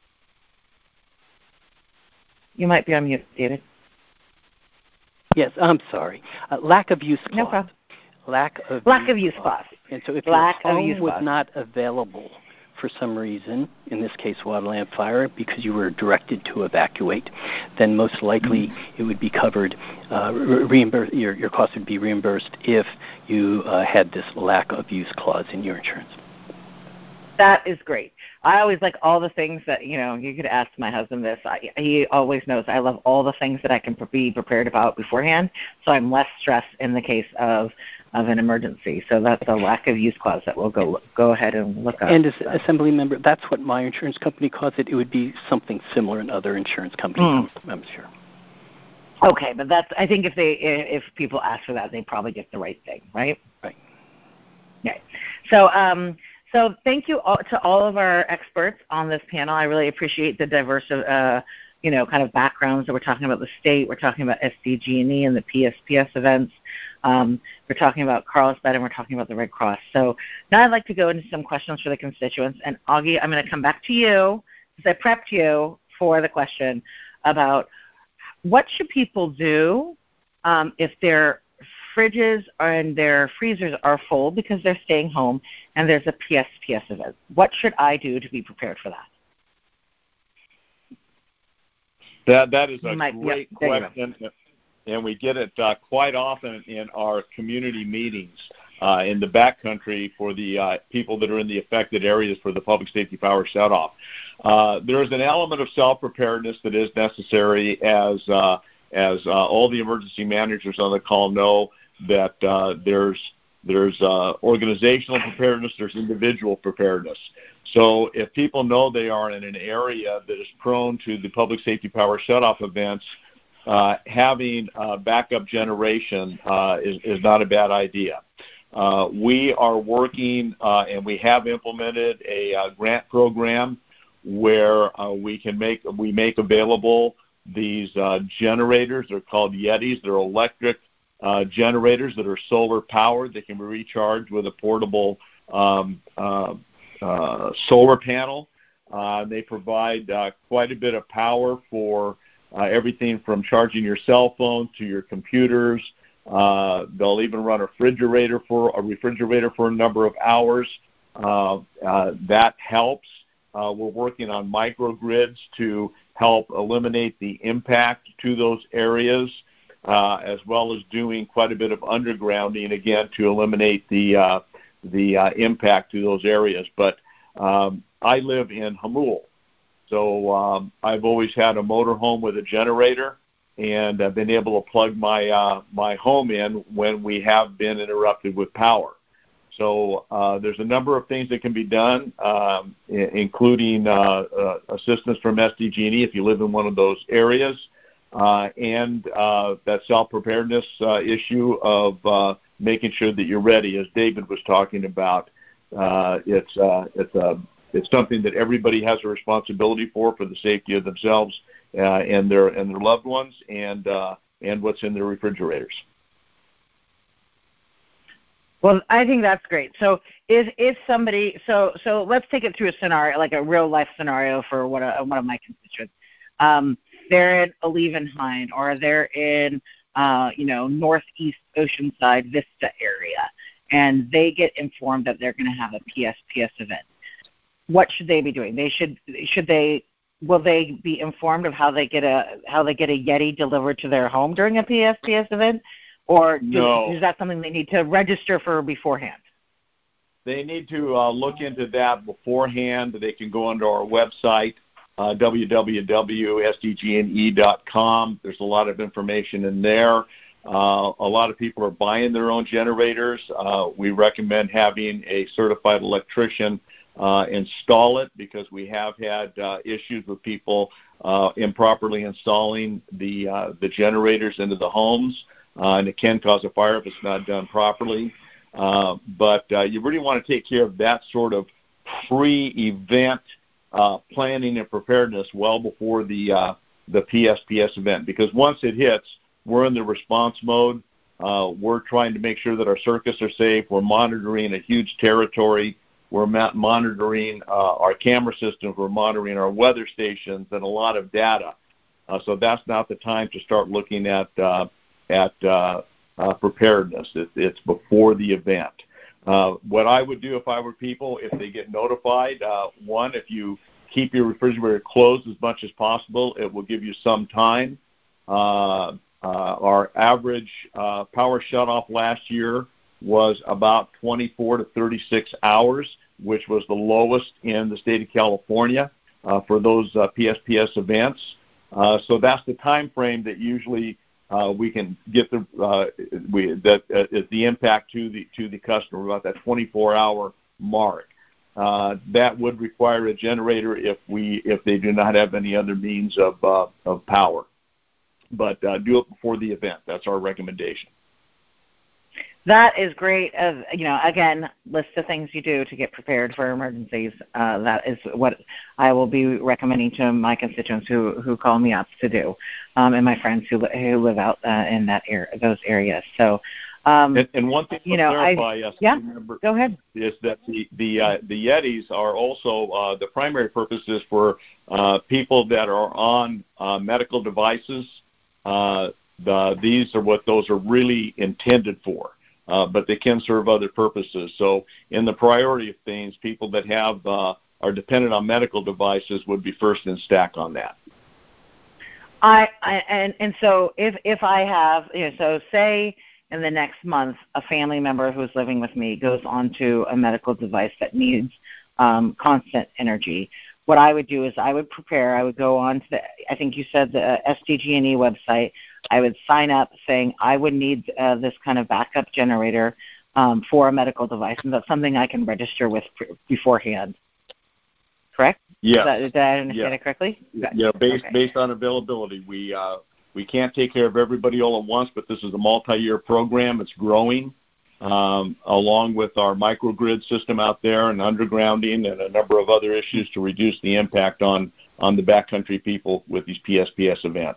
You might be on mute, David. Yes, I'm sorry. Uh, lack of use clause. No problem. Lack of lack use of use clause. clause. And so if lack your home of use was clause. not available for some reason, in this case wildland fire, because you were directed to evacuate, then most likely mm-hmm. it would be covered, uh, reimburse, your, your cost would be reimbursed if you uh, had this lack of use clause in your insurance. That is great. I always like all the things that, you know, you could ask my husband this. I, he always knows I love all the things that I can be prepared about beforehand, so I'm less stressed in the case of, of an emergency. So that's a lack of use clause that we'll go go ahead and look up. And as so. Assembly Member, that's what my insurance company calls it. It would be something similar in other insurance companies, mm. I'm, I'm sure. Okay, but that's, I think if they if people ask for that, they probably get the right thing, right? Right. Okay. So, um, So thank you all, to all of our experts on this panel. I really appreciate the diverse, uh, you know, kind of backgrounds that we're talking about the state. We're talking about S D G and E and the P S P S events. Um, we're talking about Carlsbad, and we're talking about the Red Cross. So now I'd like to go into some questions for the constituents. And Augie, I'm going to come back to you because I prepped you for the question about what should people do um, if they're fridges and their freezers are full because they're staying home and there's a P S P S event. What should I do to be prepared for that? That that is a might, great yep, question. and we get it uh, quite often in our community meetings uh, in the backcountry for the uh, people that are in the affected areas for the public safety power shutoff. Uh, there is an element of self-preparedness that is necessary, as uh, as uh, all the emergency managers on the call know, that uh, there's there's uh, organizational preparedness, there's individual preparedness. So if people know they are in an area that is prone to the public safety power shutoff events, uh, having uh, backup generation uh, is, is not a bad idea. Uh, we are working uh, and we have implemented a uh, grant program where uh, we can make we make available these uh, generators. They're called Yetis. They're electric uh, generators that are solar powered. They can be recharged with a portable um, uh, uh, solar panel. Uh, they provide uh, quite a bit of power for uh, everything from charging your cell phone to your computers. Uh, they'll even run a refrigerator for a refrigerator for a number of hours. Uh, uh, that helps. Uh, we're working on microgrids to help eliminate the impact to those areas, uh, as well as doing quite a bit of undergrounding, again, to eliminate the uh, the uh, impact to those areas. But um, I live in Hamul, so um, I've always had a motorhome with a generator, and I've been able to plug my uh, my home in when we have been interrupted with power. So uh, there's a number of things that can be done, um, I- including uh, uh, assistance from S D G and E if you live in one of those areas, uh, and uh, that self-preparedness uh, issue of uh, making sure that you're ready, as David was talking about. Uh, it's uh, it's uh, it's something that everybody has a responsibility for, for the safety of themselves uh, and their and their loved ones, and uh, and what's in their refrigerators. Well, I think that's great. So if, if somebody, so so let's take it through a scenario, like a real life scenario for one of, one of my constituents. Um, they're in Olevenhain, or they're in, uh, you know, northeast Oceanside Vista area, and they get informed that they're going to have a P S P S event. What should they be doing? They should should they will they be informed of how they get a how they get a Yeti delivered to their home during a P S P S event? Or do, no. is that something they need to register for beforehand? They need to uh, look into that beforehand. They can go onto our website, uh, w w w dot s d g n e dot com. There's a lot of information in there. Uh, a lot of people are buying their own generators. Uh, we recommend having a certified electrician uh, install it, because we have had uh, issues with people uh, improperly installing the uh, the generators into the homes. Uh, and it can cause a fire if it's not done properly. Uh, but uh, you really want to take care of that sort of pre-event uh, planning and preparedness well before the uh, the P S P S event, because once it hits, we're in the response mode. Uh, we're trying to make sure that our circuits are safe. We're monitoring a huge territory. We're ma- monitoring uh, our camera systems. We're monitoring our weather stations and a lot of data. Uh, so that's not the time to start looking at uh, at uh, uh, preparedness. It, it's before the event. Uh, what I would do if I were people, if they get notified, uh, one, if you keep your refrigerator closed as much as possible, it will give you some time. Uh, uh, our average uh, power shutoff last year was about twenty-four to thirty-six hours, which was the lowest in the state of California uh, for those uh, P S P S events. Uh, so that's the time frame that usually Uh, we can get the uh, we that uh, is the impact to the to the customer, about that twenty-four hour mark. Uh, that would require a generator if we if they do not have any other means of uh, of power. But uh, do it before the event. That's our recommendation. That is great. As you know, again, list of things you do to get prepared for emergencies. Uh, that is what I will be recommending to my constituents who, who call me up to do, um, and my friends who who live out uh, in that area, those areas. So, um, and, and one thing to you know, clarify, I, yes, yeah, remember, go ahead. is that the the uh, the Yetis are also uh, the primary purpose is for uh, people that are on uh, medical devices. Uh, the, these are what those are really intended for. Uh, but they can serve other purposes. So in the priority of things, people that have uh, are dependent on medical devices would be first in stack on that. I, I and and so if if I have, you know, so say in the next month a family member who's living with me goes onto a medical device that needs um, constant energy, what I would do is I would prepare. I would go on to the, I think you said the S D G and E website. I would sign up saying I would need uh, this kind of backup generator um, for a medical device, and that's something I can register with beforehand. Correct? Yeah. Did I understand yeah. it correctly? Yeah, based okay. based on availability. We uh, we can't take care of everybody all at once, but this is a multi-year program. It's growing, um, along with our microgrid system out there and undergrounding and a number of other issues to reduce the impact on, on the backcountry people with these P S P S events.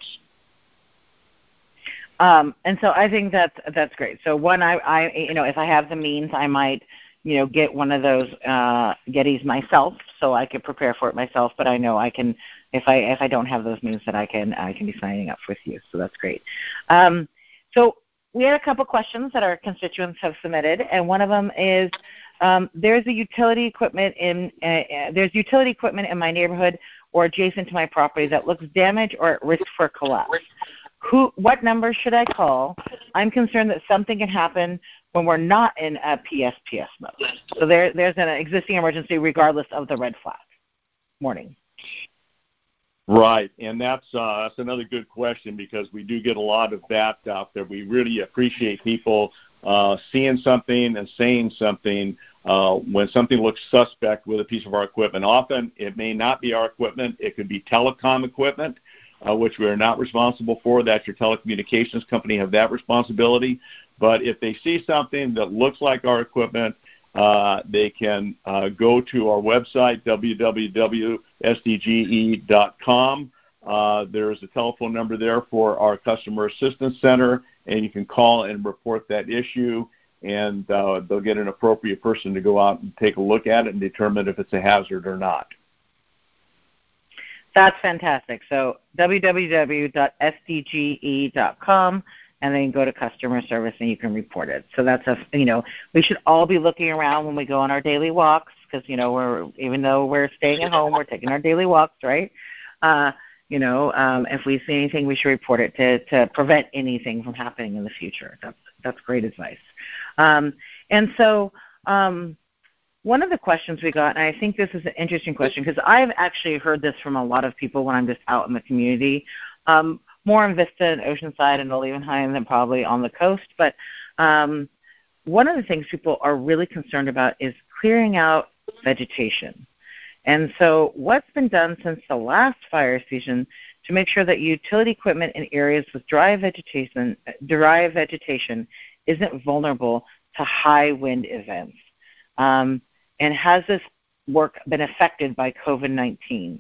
Um, and so I think that's that's great. So one, I, I you know, if I have the means, I might, you know, get one of those uh, Gettys myself, so I could prepare for it myself. But I know I can, if I if I don't have those means, that I can I can be signing up with you. So that's great. Um, so we had a couple questions that our constituents have submitted, and one of them is um, there's a utility equipment in uh, uh, there's utility equipment in my neighborhood or adjacent to my property that looks damaged or at risk for collapse. Who, what number should I call? I'm concerned that something can happen when we're not in a P S P S mode. So there, there's an existing emergency regardless of the red flag. Morning. Right, and that's uh, that's another good question because we do get a lot of that out there. We really appreciate people uh, seeing something and saying something uh, when something looks suspect with a piece of our equipment. Often it may not be our equipment. It could be telecom equipment, Uh, which we are not responsible for. That's your telecommunications company have that responsibility. But if they see something that looks like our equipment, uh, they can uh, go to our website, w w w dot s d g e dot com. Uh, there is a telephone number there for our Customer Assistance Center, and you can call and report that issue, and uh, they'll get an appropriate person to go out and take a look at it and determine if it's a hazard or not. That's fantastic. So w w w dot s d g e dot com, and then you go to customer service and you can report it. So that's a, you know, we should all be looking around when we go on our daily walks because, you know, we're, even though we're staying at home, we're taking our daily walks, right? Uh, you know, um, if we see anything, we should report it to, to prevent anything from happening in the future. That's, that's great advice. Um, and so, um, one of the questions we got, and I think this is an interesting question because I've actually heard this from a lot of people when I'm just out in the community, um, more in Vista and Oceanside and Olevenheim than probably on the coast. But um, one of the things people are really concerned about is clearing out vegetation. And so what's been done since the last fire season to make sure that utility equipment in areas with dry vegetation, dry vegetation isn't vulnerable to high wind events? Um, And has this work been affected by COVID nineteen?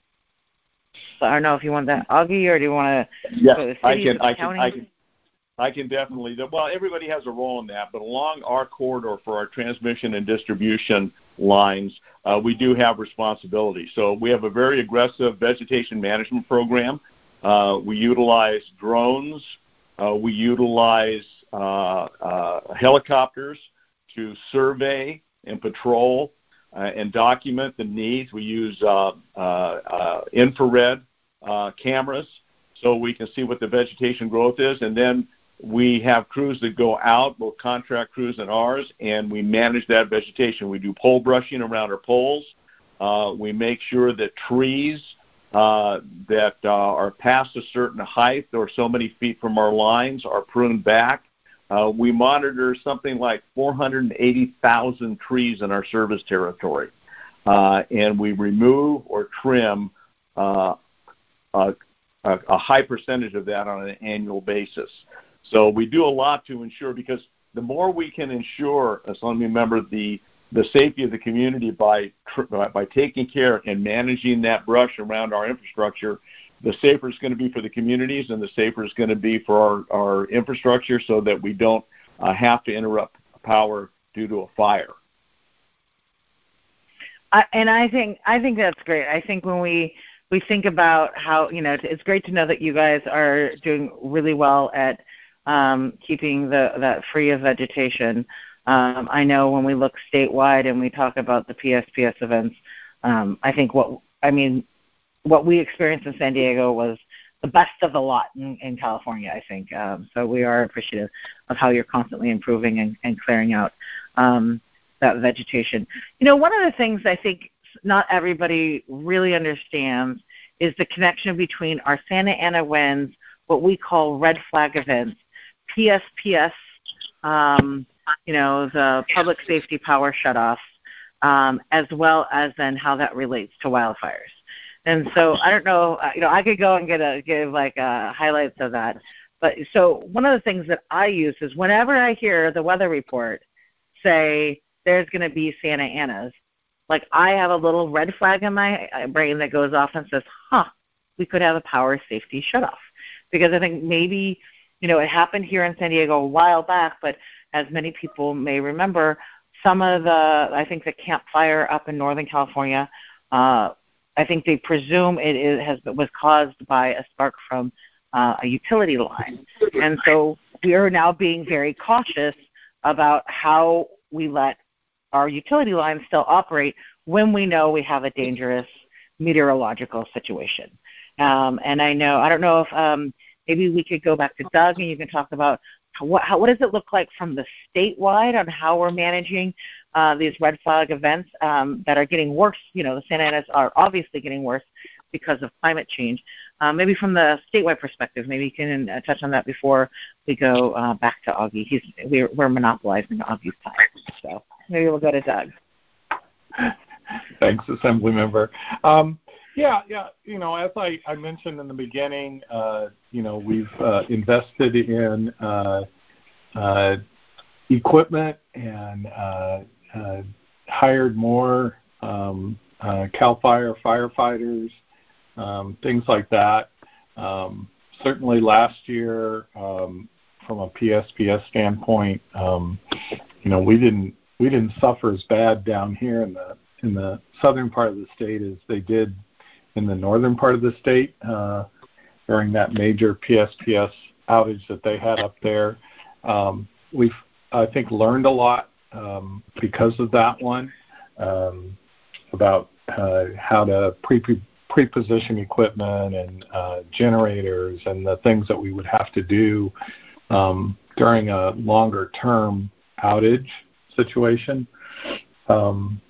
So I don't know if you want that, Augie, or do you want to yeah, go to the I city, can, the I county? can, I can, I can definitely. Well, everybody has a role in that, but along our corridor for our transmission and distribution lines, uh, we do have responsibility. So we have a very aggressive vegetation management program. Uh, we utilize drones. Uh, we utilize uh, uh, helicopters to survey and patrol uh, and document the needs. We use uh, uh, uh, infrared uh, cameras so we can see what the vegetation growth is. And then we have crews that go out, both contract crews and ours, and we manage that vegetation. We do pole brushing around our poles. Uh, we make sure that trees uh, that uh, are past a certain height or so many feet from our lines are pruned back. Uh, we monitor something like four hundred eighty thousand trees in our service territory, uh, and we remove or trim uh, a, a, a high percentage of that on an annual basis. So we do a lot to ensure, because the more we can ensure, as let me remember, the the safety of the community by by taking care and managing that brush around our infrastructure, the safer it's going to be for the communities, and the safer it's going to be for our, our infrastructure, so that we don't uh, have to interrupt power due to a fire. I, and I think I think that's great. I think when we we think about how, you know, it's great to know that you guys are doing really well at um, keeping the that free of vegetation. Um, I know when we look statewide and we talk about the P S P S events, um, I think what I mean. What we experienced in San Diego was the best of the lot in, in California, I think. Um, so we are appreciative of how you're constantly improving and, and clearing out um, that vegetation. You know, one of the things I think not everybody really understands is the connection between our Santa Ana winds, what we call red flag events, P S P S, um, you know, the public safety power shutoffs, um, as well as then how that relates to wildfires. And so I don't know, uh, you know, I could go and get a, give like a highlights of that. But so one of the things that I use is whenever I hear the weather report say there's going to be Santa Anas, like I have a little red flag in my brain that goes off and says, huh, we could have a power safety shutoff. Because I think maybe, you know, it happened here in San Diego a while back, but as many people may remember, some of the, I think the Camp Fire up in Northern California, uh, I think they presume it is, has was caused by a spark from uh, a utility line. And so we are now being very cautious about how we let our utility lines still operate when we know we have a dangerous meteorological situation. Um, and I know, I don't know if um, maybe we could go back to Doug and you can talk about what, how, what does it look like from the statewide on how we're managing uh, these red flag events um, that are getting worse. You know, the Santa Anas are obviously getting worse because of climate change. Uh, maybe from the statewide perspective, maybe you can uh, touch on that before we go uh, back to Augie. He's, we're, we're monopolizing Augie's time. So maybe we'll go to Doug. Thanks, Assemblymember. Um, yeah, yeah. You know, as I, I mentioned in the beginning, uh, you know, we've uh, invested in uh, uh, equipment and uh, uh, hired more um, uh, CAL FIRE firefighters, um, things like that. Um, certainly, last year, um, from a P S P S standpoint, um, you know, we didn't we didn't suffer as bad down here in the in the southern part of the state as they did in the northern part of the state uh, during that major P S P S outage that they had up there. Um, we've, I think, learned a lot um, because of that one um, about uh, how to pre pre-position equipment and uh, generators and the things that we would have to do um, during a longer-term outage situation. Um,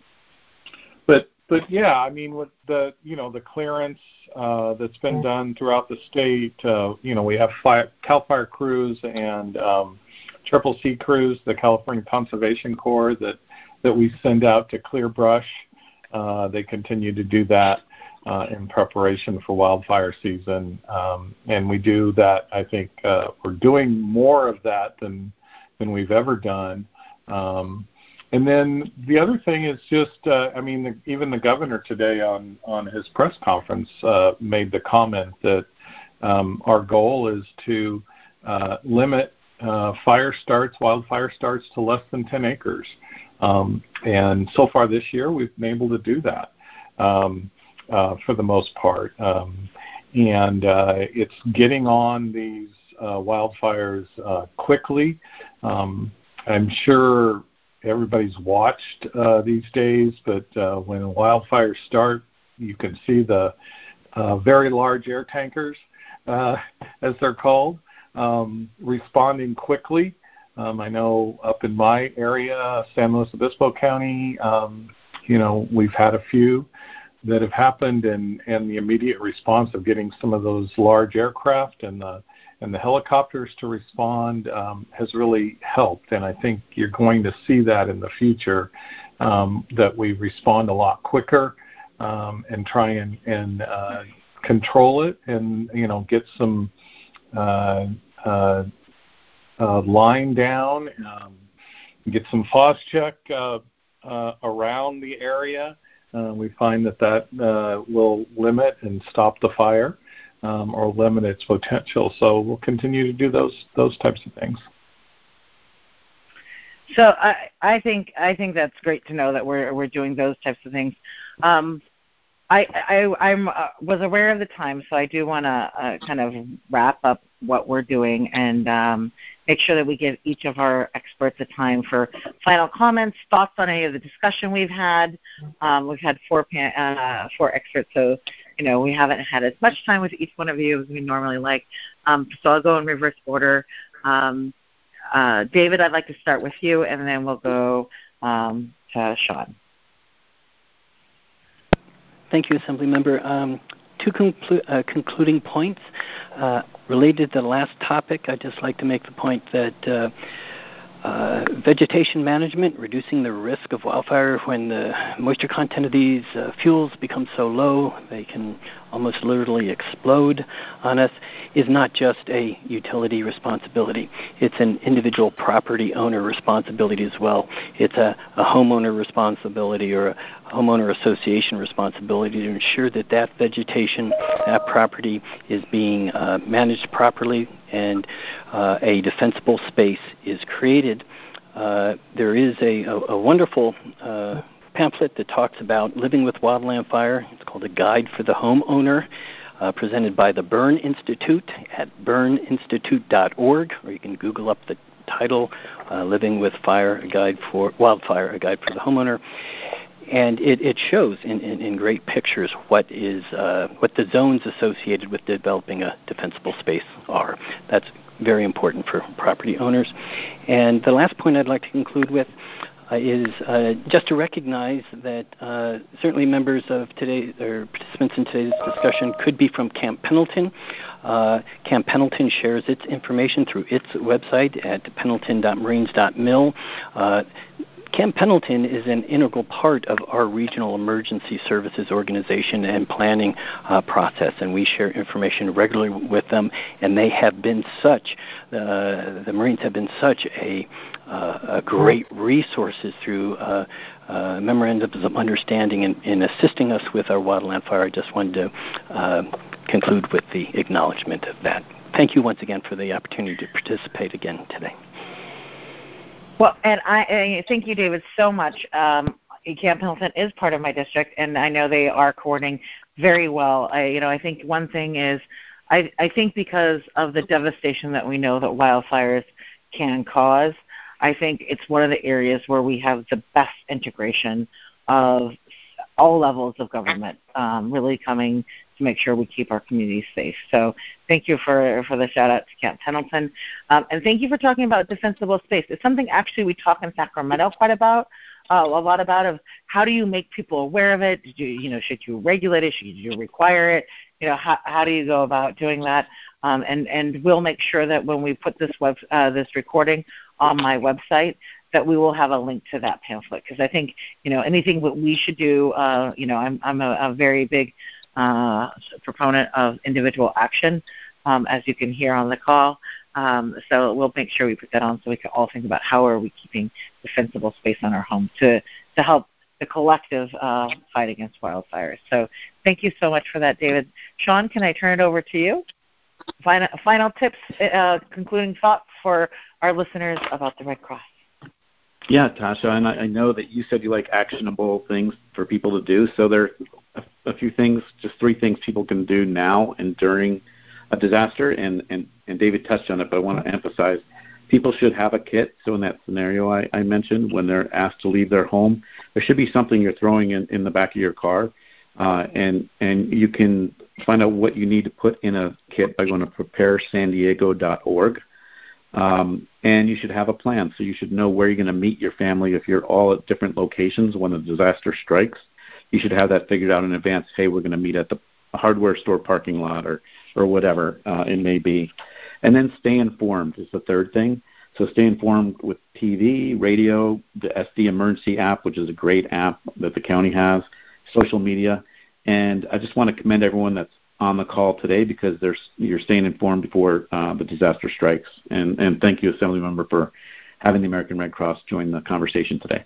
but but yeah, I mean, with the you know the clearance uh, that's been done throughout the state, uh, you know, we have fire, CAL FIRE crews and um, Triple C crews, the California Conservation Corps that that we send out to clear brush. Uh, they continue to do that uh, in preparation for wildfire season, um, and we do that. I think uh, we're doing more of that than than we've ever done. Um, and then the other thing is just, uh, I mean, the, even the governor today on, on his press conference uh, made the comment that um, our goal is to uh, limit uh, fire starts, wildfire starts to less than ten acres. Um, and so far this year, we've been able to do that um, uh, for the most part. Um, and uh, it's getting on these uh, wildfires uh, quickly. Um, I'm sure everybody's watched uh, these days, but uh, when wildfires start, you can see the uh, very large air tankers, uh, as they're called, um, responding quickly. Um, I know up in my area, San Luis Obispo County, um, you know, we've had a few that have happened, and, and the immediate response of getting some of those large aircraft and the and the helicopters to respond um, has really helped. And I think you're going to see that in the future, um, that we respond a lot quicker um, and try and, and uh, control it and, you know, get some uh, uh, uh, line down, um, get some Phos-Chek uh, uh, around the area. Uh, we find that that uh, will limit and stop the fire. Um, or limit its potential. So we'll continue to do those those types of things. So I, I think I think that's great to know that we're we're doing those types of things. Um, I I I'm, uh, was aware of the time, so I do want to uh, kind of wrap up what we're doing and um, make sure that we give each of our experts a time for final comments, thoughts on any of the discussion we've had. Um, we've had four pan, uh, four experts, so you know, we haven't had as much time with each one of you as we normally like. Um, so I'll go in reverse order. Um, uh, David, I'd like to start with you, and then we'll go um, to Sean. Thank you, Assemblymember. Um, two conclu- uh, concluding points. Uh, related to the last topic, I'd just like to make the point that uh, uh, vegetation management, reducing the risk of wildfire when the moisture content of these uh, fuels becomes so low they can almost literally explode on us, is not just a utility responsibility. It's an individual property owner responsibility as well. It's a, a homeowner responsibility or a homeowner association responsibility to ensure that that vegetation, that property is being uh, managed properly and uh, a defensible space is created. Uh, there is a, a, a wonderful uh, pamphlet that talks about living with wildland fire. It's called A Guide for the Homeowner, uh, presented by the Burn Institute at burn institute dot org, or you can Google up the title, uh, Living with Fire, A Guide for Wildfire, A Guide for the Homeowner. And it, it shows in, in, in great pictures what is uh, what the zones associated with developing a defensible space are. That's very important for property owners. And the last point I'd like to conclude with uh, is uh, just to recognize that uh, certainly members of today or participants in today's discussion could be from Camp Pendleton. Uh, Camp Pendleton shares its information through its website at pendleton dot marines dot mil. Uh, Camp Pendleton is an integral part of our regional emergency services organization and planning uh, process, and we share information regularly with them, and they have been such, uh, the Marines have been such a, uh, a great resources through uh, uh, memorandums of understanding in, in assisting us with our wildland fire. I just wanted to uh, conclude with the acknowledgement of that. Thank you once again for the opportunity to participate again today. Well, and I, I thank you, David, so much. Um, Camp Pendleton is part of my district, and I know they are coordinating very well. I, you know, I think one thing is, I, I think because of the devastation that we know that wildfires can cause, I think it's one of the areas where we have the best integration of all levels of government um, really coming to make sure we keep our communities safe. So thank you for, for the shout out to Camp Pendleton. Um, and thank you for talking about defensible space. It's something actually we talk in Sacramento quite about, uh, a lot about of how do you make people aware of it? Did you, you know, should you regulate it? Should you require it? You know, how, how do you go about doing that? Um, and, and we'll make sure that when we put this web, uh, this recording on my website, that we will have a link to that pamphlet, because I think, you know, anything that we should do, uh, you know, I'm, I'm a, a very big uh, proponent of individual action, um, as you can hear on the call. Um, so we'll make sure we put that on so we can all think about how are we keeping defensible space on our homes to, to help the collective uh, fight against wildfires. So thank you so much for that, David. Sean, can I turn it over to you? Final, final tips, uh, concluding thoughts for our listeners about the Red Cross. Yeah, Tasha, and I, I know that you said you like actionable things for people to do. So there are a, a few things, just three things people can do now and during a disaster. And, and, and David touched on it, but I want to emphasize people should have a kit. So in that scenario I, I mentioned, when they're asked to leave their home, there should be something you're throwing in, in the back of your car. Uh, and, and you can find out what you need to put in a kit by going to prepare san diego dot org. Um, and you should have a plan. So you should know where you're going to meet your family if you're all at different locations when the disaster strikes. You should have that figured out in advance. Hey, we're going to meet at the hardware store parking lot or, or whatever uh, it may be. And then stay informed is the third thing. So stay informed with T V, radio, the S D Emergency app, which is a great app that the county has, social media. And I just want to commend everyone that's on the call today because there's, you're staying informed before uh, the disaster strikes. And, and thank you, Assemblymember, for having the American Red Cross join the conversation today.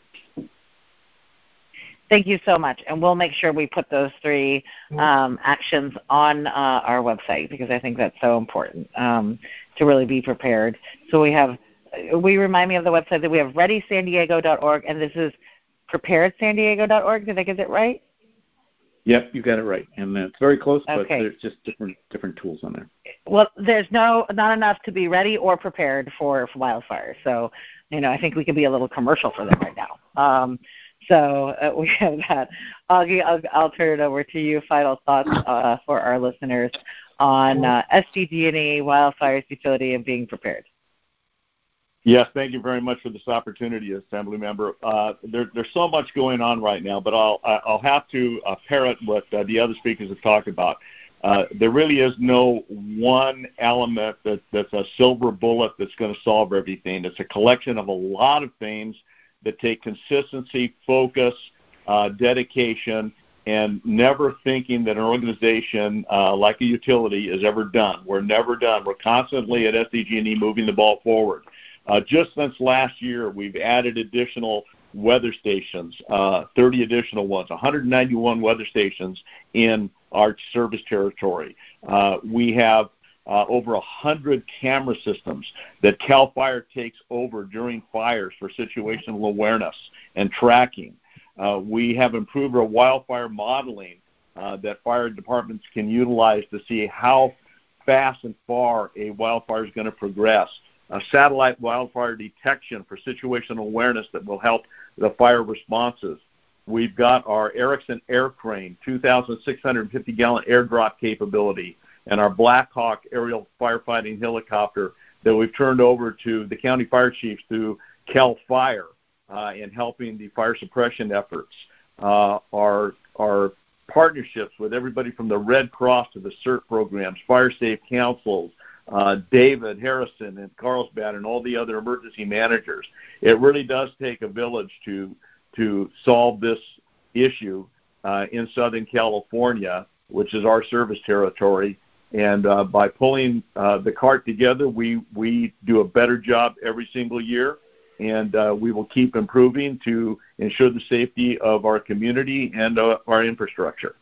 Thank you so much. And we'll make sure we put those three um, actions on uh, our website because I think that's so important um, to really be prepared. So we have, we remind me of the website that we have ready san diego dot org, and this is prepared san diego dot org. Did I get it right? Yep, you got it right, and it's very close, okay. But there's just different different tools on there. Well, there's no not enough to be ready or prepared for, for wildfire. So, you know, I think we could be a little commercial for them right now. Um, So uh, we have that. Augie, I'll, I'll turn it over to you. Final thoughts uh, for our listeners on uh, S D G and E, wildfires, utility, and being prepared. Yes, thank you very much for this opportunity, Assembly Member. Uh, there, there's so much going on right now, but I'll I'll have to uh, parrot what uh, the other speakers have talked about. Uh, there really is no one element that, that's a silver bullet that's going to solve everything. It's a collection of a lot of things that take consistency, focus, uh, dedication, and never thinking that an organization uh, like a utility is ever done. We're never done. We're constantly at S D G and E moving the ball forward. Uh, just since last year, we've added additional weather stations, uh, thirty additional ones, one hundred ninety-one weather stations in our service territory. Uh, we have uh, over one hundred camera systems that CAL FIRE takes over during fires for situational awareness and tracking. Uh, we have improved our wildfire modeling uh, that fire departments can utilize to see how fast and far a wildfire is going to progress. Uh, satellite wildfire detection for situational awareness that will help the fire responses. We've got our Erickson Air Crane, two thousand six hundred fifty gallon airdrop capability, and our Blackhawk aerial firefighting helicopter that we've turned over to the county fire chiefs through CAL FIRE uh, in helping the fire suppression efforts. Uh, our, our partnerships with everybody from the Red Cross to the CERT programs, Fire Safe Councils, Uh, David Harrison and Carlsbad and all the other emergency managers. It really does take a village to to solve this issue uh, in Southern California, which is our service territory. And uh, by pulling uh, the cart together, we, we do a better job every single year, and uh, we will keep improving to ensure the safety of our community and uh, our infrastructure.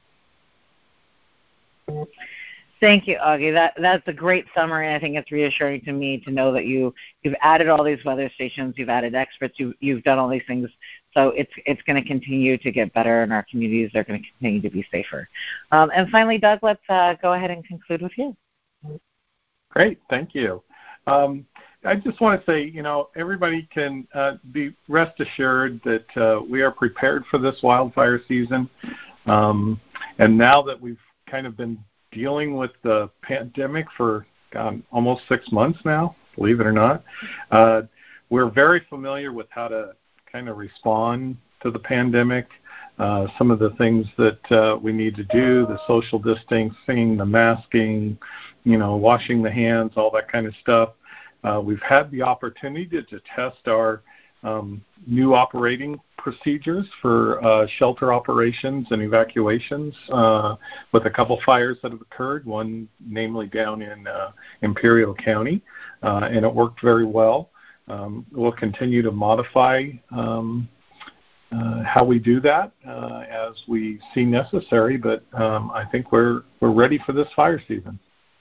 Thank you, Augie. That that's a great summary. I think it's reassuring to me to know that you you've added all these weather stations, you've added experts, you've you've done all these things. So it's it's going to continue to get better, and our communities are going to continue to be safer. Um, and finally, Doug, let's uh, go ahead and conclude with you. Great, thank you. Um, I just want to say, you know, everybody can uh, be rest assured that uh, we are prepared for this wildfire season. Um, and now that we've kind of been dealing with the pandemic for God, almost six months now, believe it or not. Uh, we're very familiar with how to kind of respond to the pandemic, uh, some of the things that uh, we need to do, the social distancing, the masking, you know, washing the hands, all that kind of stuff. Uh, we've had the opportunity to, to test our um, new operating procedures for uh, shelter operations and evacuations uh, with a couple fires that have occurred, one namely down in uh, Imperial County, uh, and it worked very well. Um, we'll continue to modify um, uh, how we do that uh, as we see necessary, but um, I think we're we're ready for this fire season.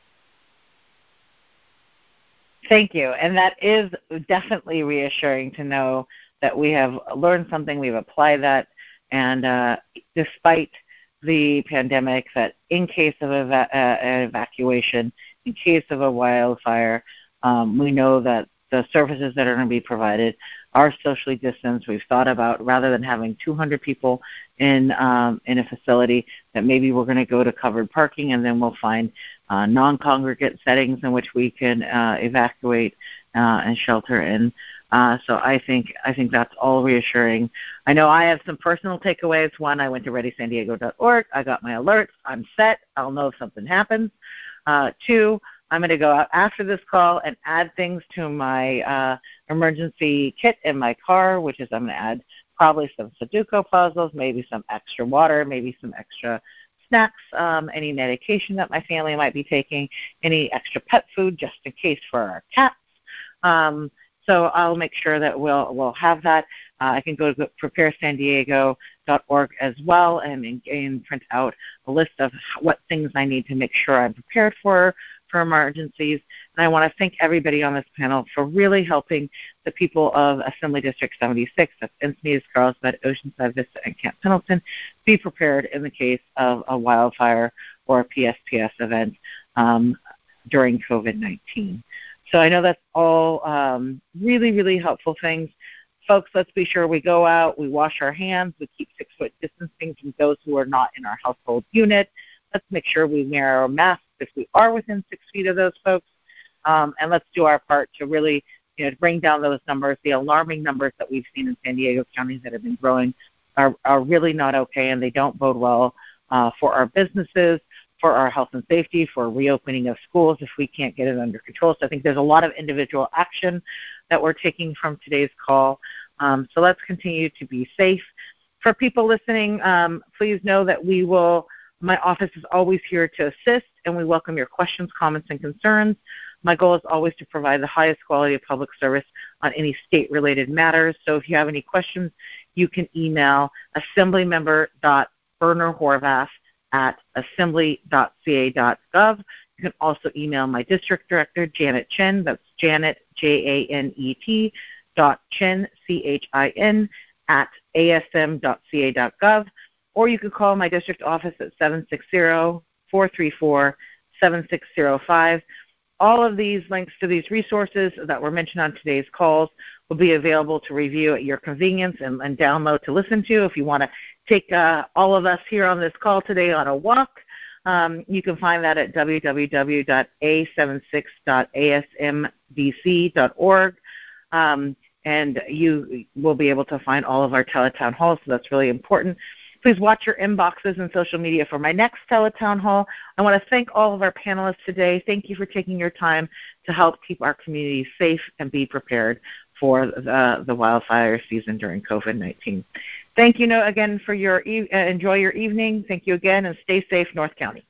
Thank you. And that is definitely reassuring to know that we have learned something, we've applied that, and uh, despite the pandemic, that in case of eva- uh, an evacuation, in case of a wildfire, um, we know that the services that are going to be provided are socially distanced. We've thought about, rather than having two hundred people in um, in a facility, that maybe we're going to go to covered parking, and then we'll find uh, non-congregate settings in which we can uh, evacuate uh, and shelter in. Uh, so I think I think that's all reassuring. I know I have some personal takeaways. One, I went to ready san diego dot org. I got my alerts. I'm set. I'll know if something happens. Uh, two, I'm going to go out after this call and add things to my uh, emergency kit in my car, which is I'm going to add probably some Sudoku puzzles, maybe some extra water, maybe some extra snacks, um, any medication that my family might be taking, any extra pet food just in case for our cats. Um, so I'll make sure that we'll we'll have that. Uh, I can go to prepare san diego dot org as well and, and print out a list of what things I need to make sure I'm prepared for for emergencies. And I want to thank everybody on this panel for really helping the people of Assembly District seventy-six, that's Encinitas, Carlsbad, Oceanside, Vista, and Camp Pendleton, be prepared in the case of a wildfire or a P S P S event um, during COVID nineteen. So I know that's all um, really, really helpful things. folks, let's be sure we go out, we wash our hands, we keep six-foot distancing from those who are not in our household unit. Let's make sure we wear our masks if we are within six feet of those folks. Um, and let's do our part to really, you know, to bring down those numbers. The alarming numbers that we've seen in San Diego County that have been growing are, are really not okay, and they don't bode well uh, for our businesses, for our health and safety, for reopening of schools if we can't get it under control. So I think there's a lot of individual action that we're taking from today's call. Um, so let's continue to be safe. For people listening, um, please know that we will, my office is always here to assist, and we welcome your questions, comments, and concerns. My goal is always to provide the highest quality of public service on any state-related matters. So if you have any questions, you can email assemblymember.bernerhorvath at assembly dot c a dot gov. You can also email my district director, Janet Chin. That's Janet, J A N E T, dot Chin, C H I N, at a s m dot c a dot gov. Or you can call my district office at seven six zero, four three four, seven six zero five. All of these links to these resources that were mentioned on today's calls will be available to review at your convenience and, and download to listen to. If you want to take uh, all of us here on this call today on a walk, um, you can find that at w w w dot a seventy-six dot a s m d c dot org. Um, and you will be able to find all of our teletown halls, so that's really important. Please watch your inboxes and social media for my next teletown hall. I want to thank all of our panelists today. Thank you for taking your time to help keep our community safe and be prepared for the, the wildfire season during COVID nineteen. Thank you again for your, e- uh, enjoy your evening. Thank you again, and stay safe, North County.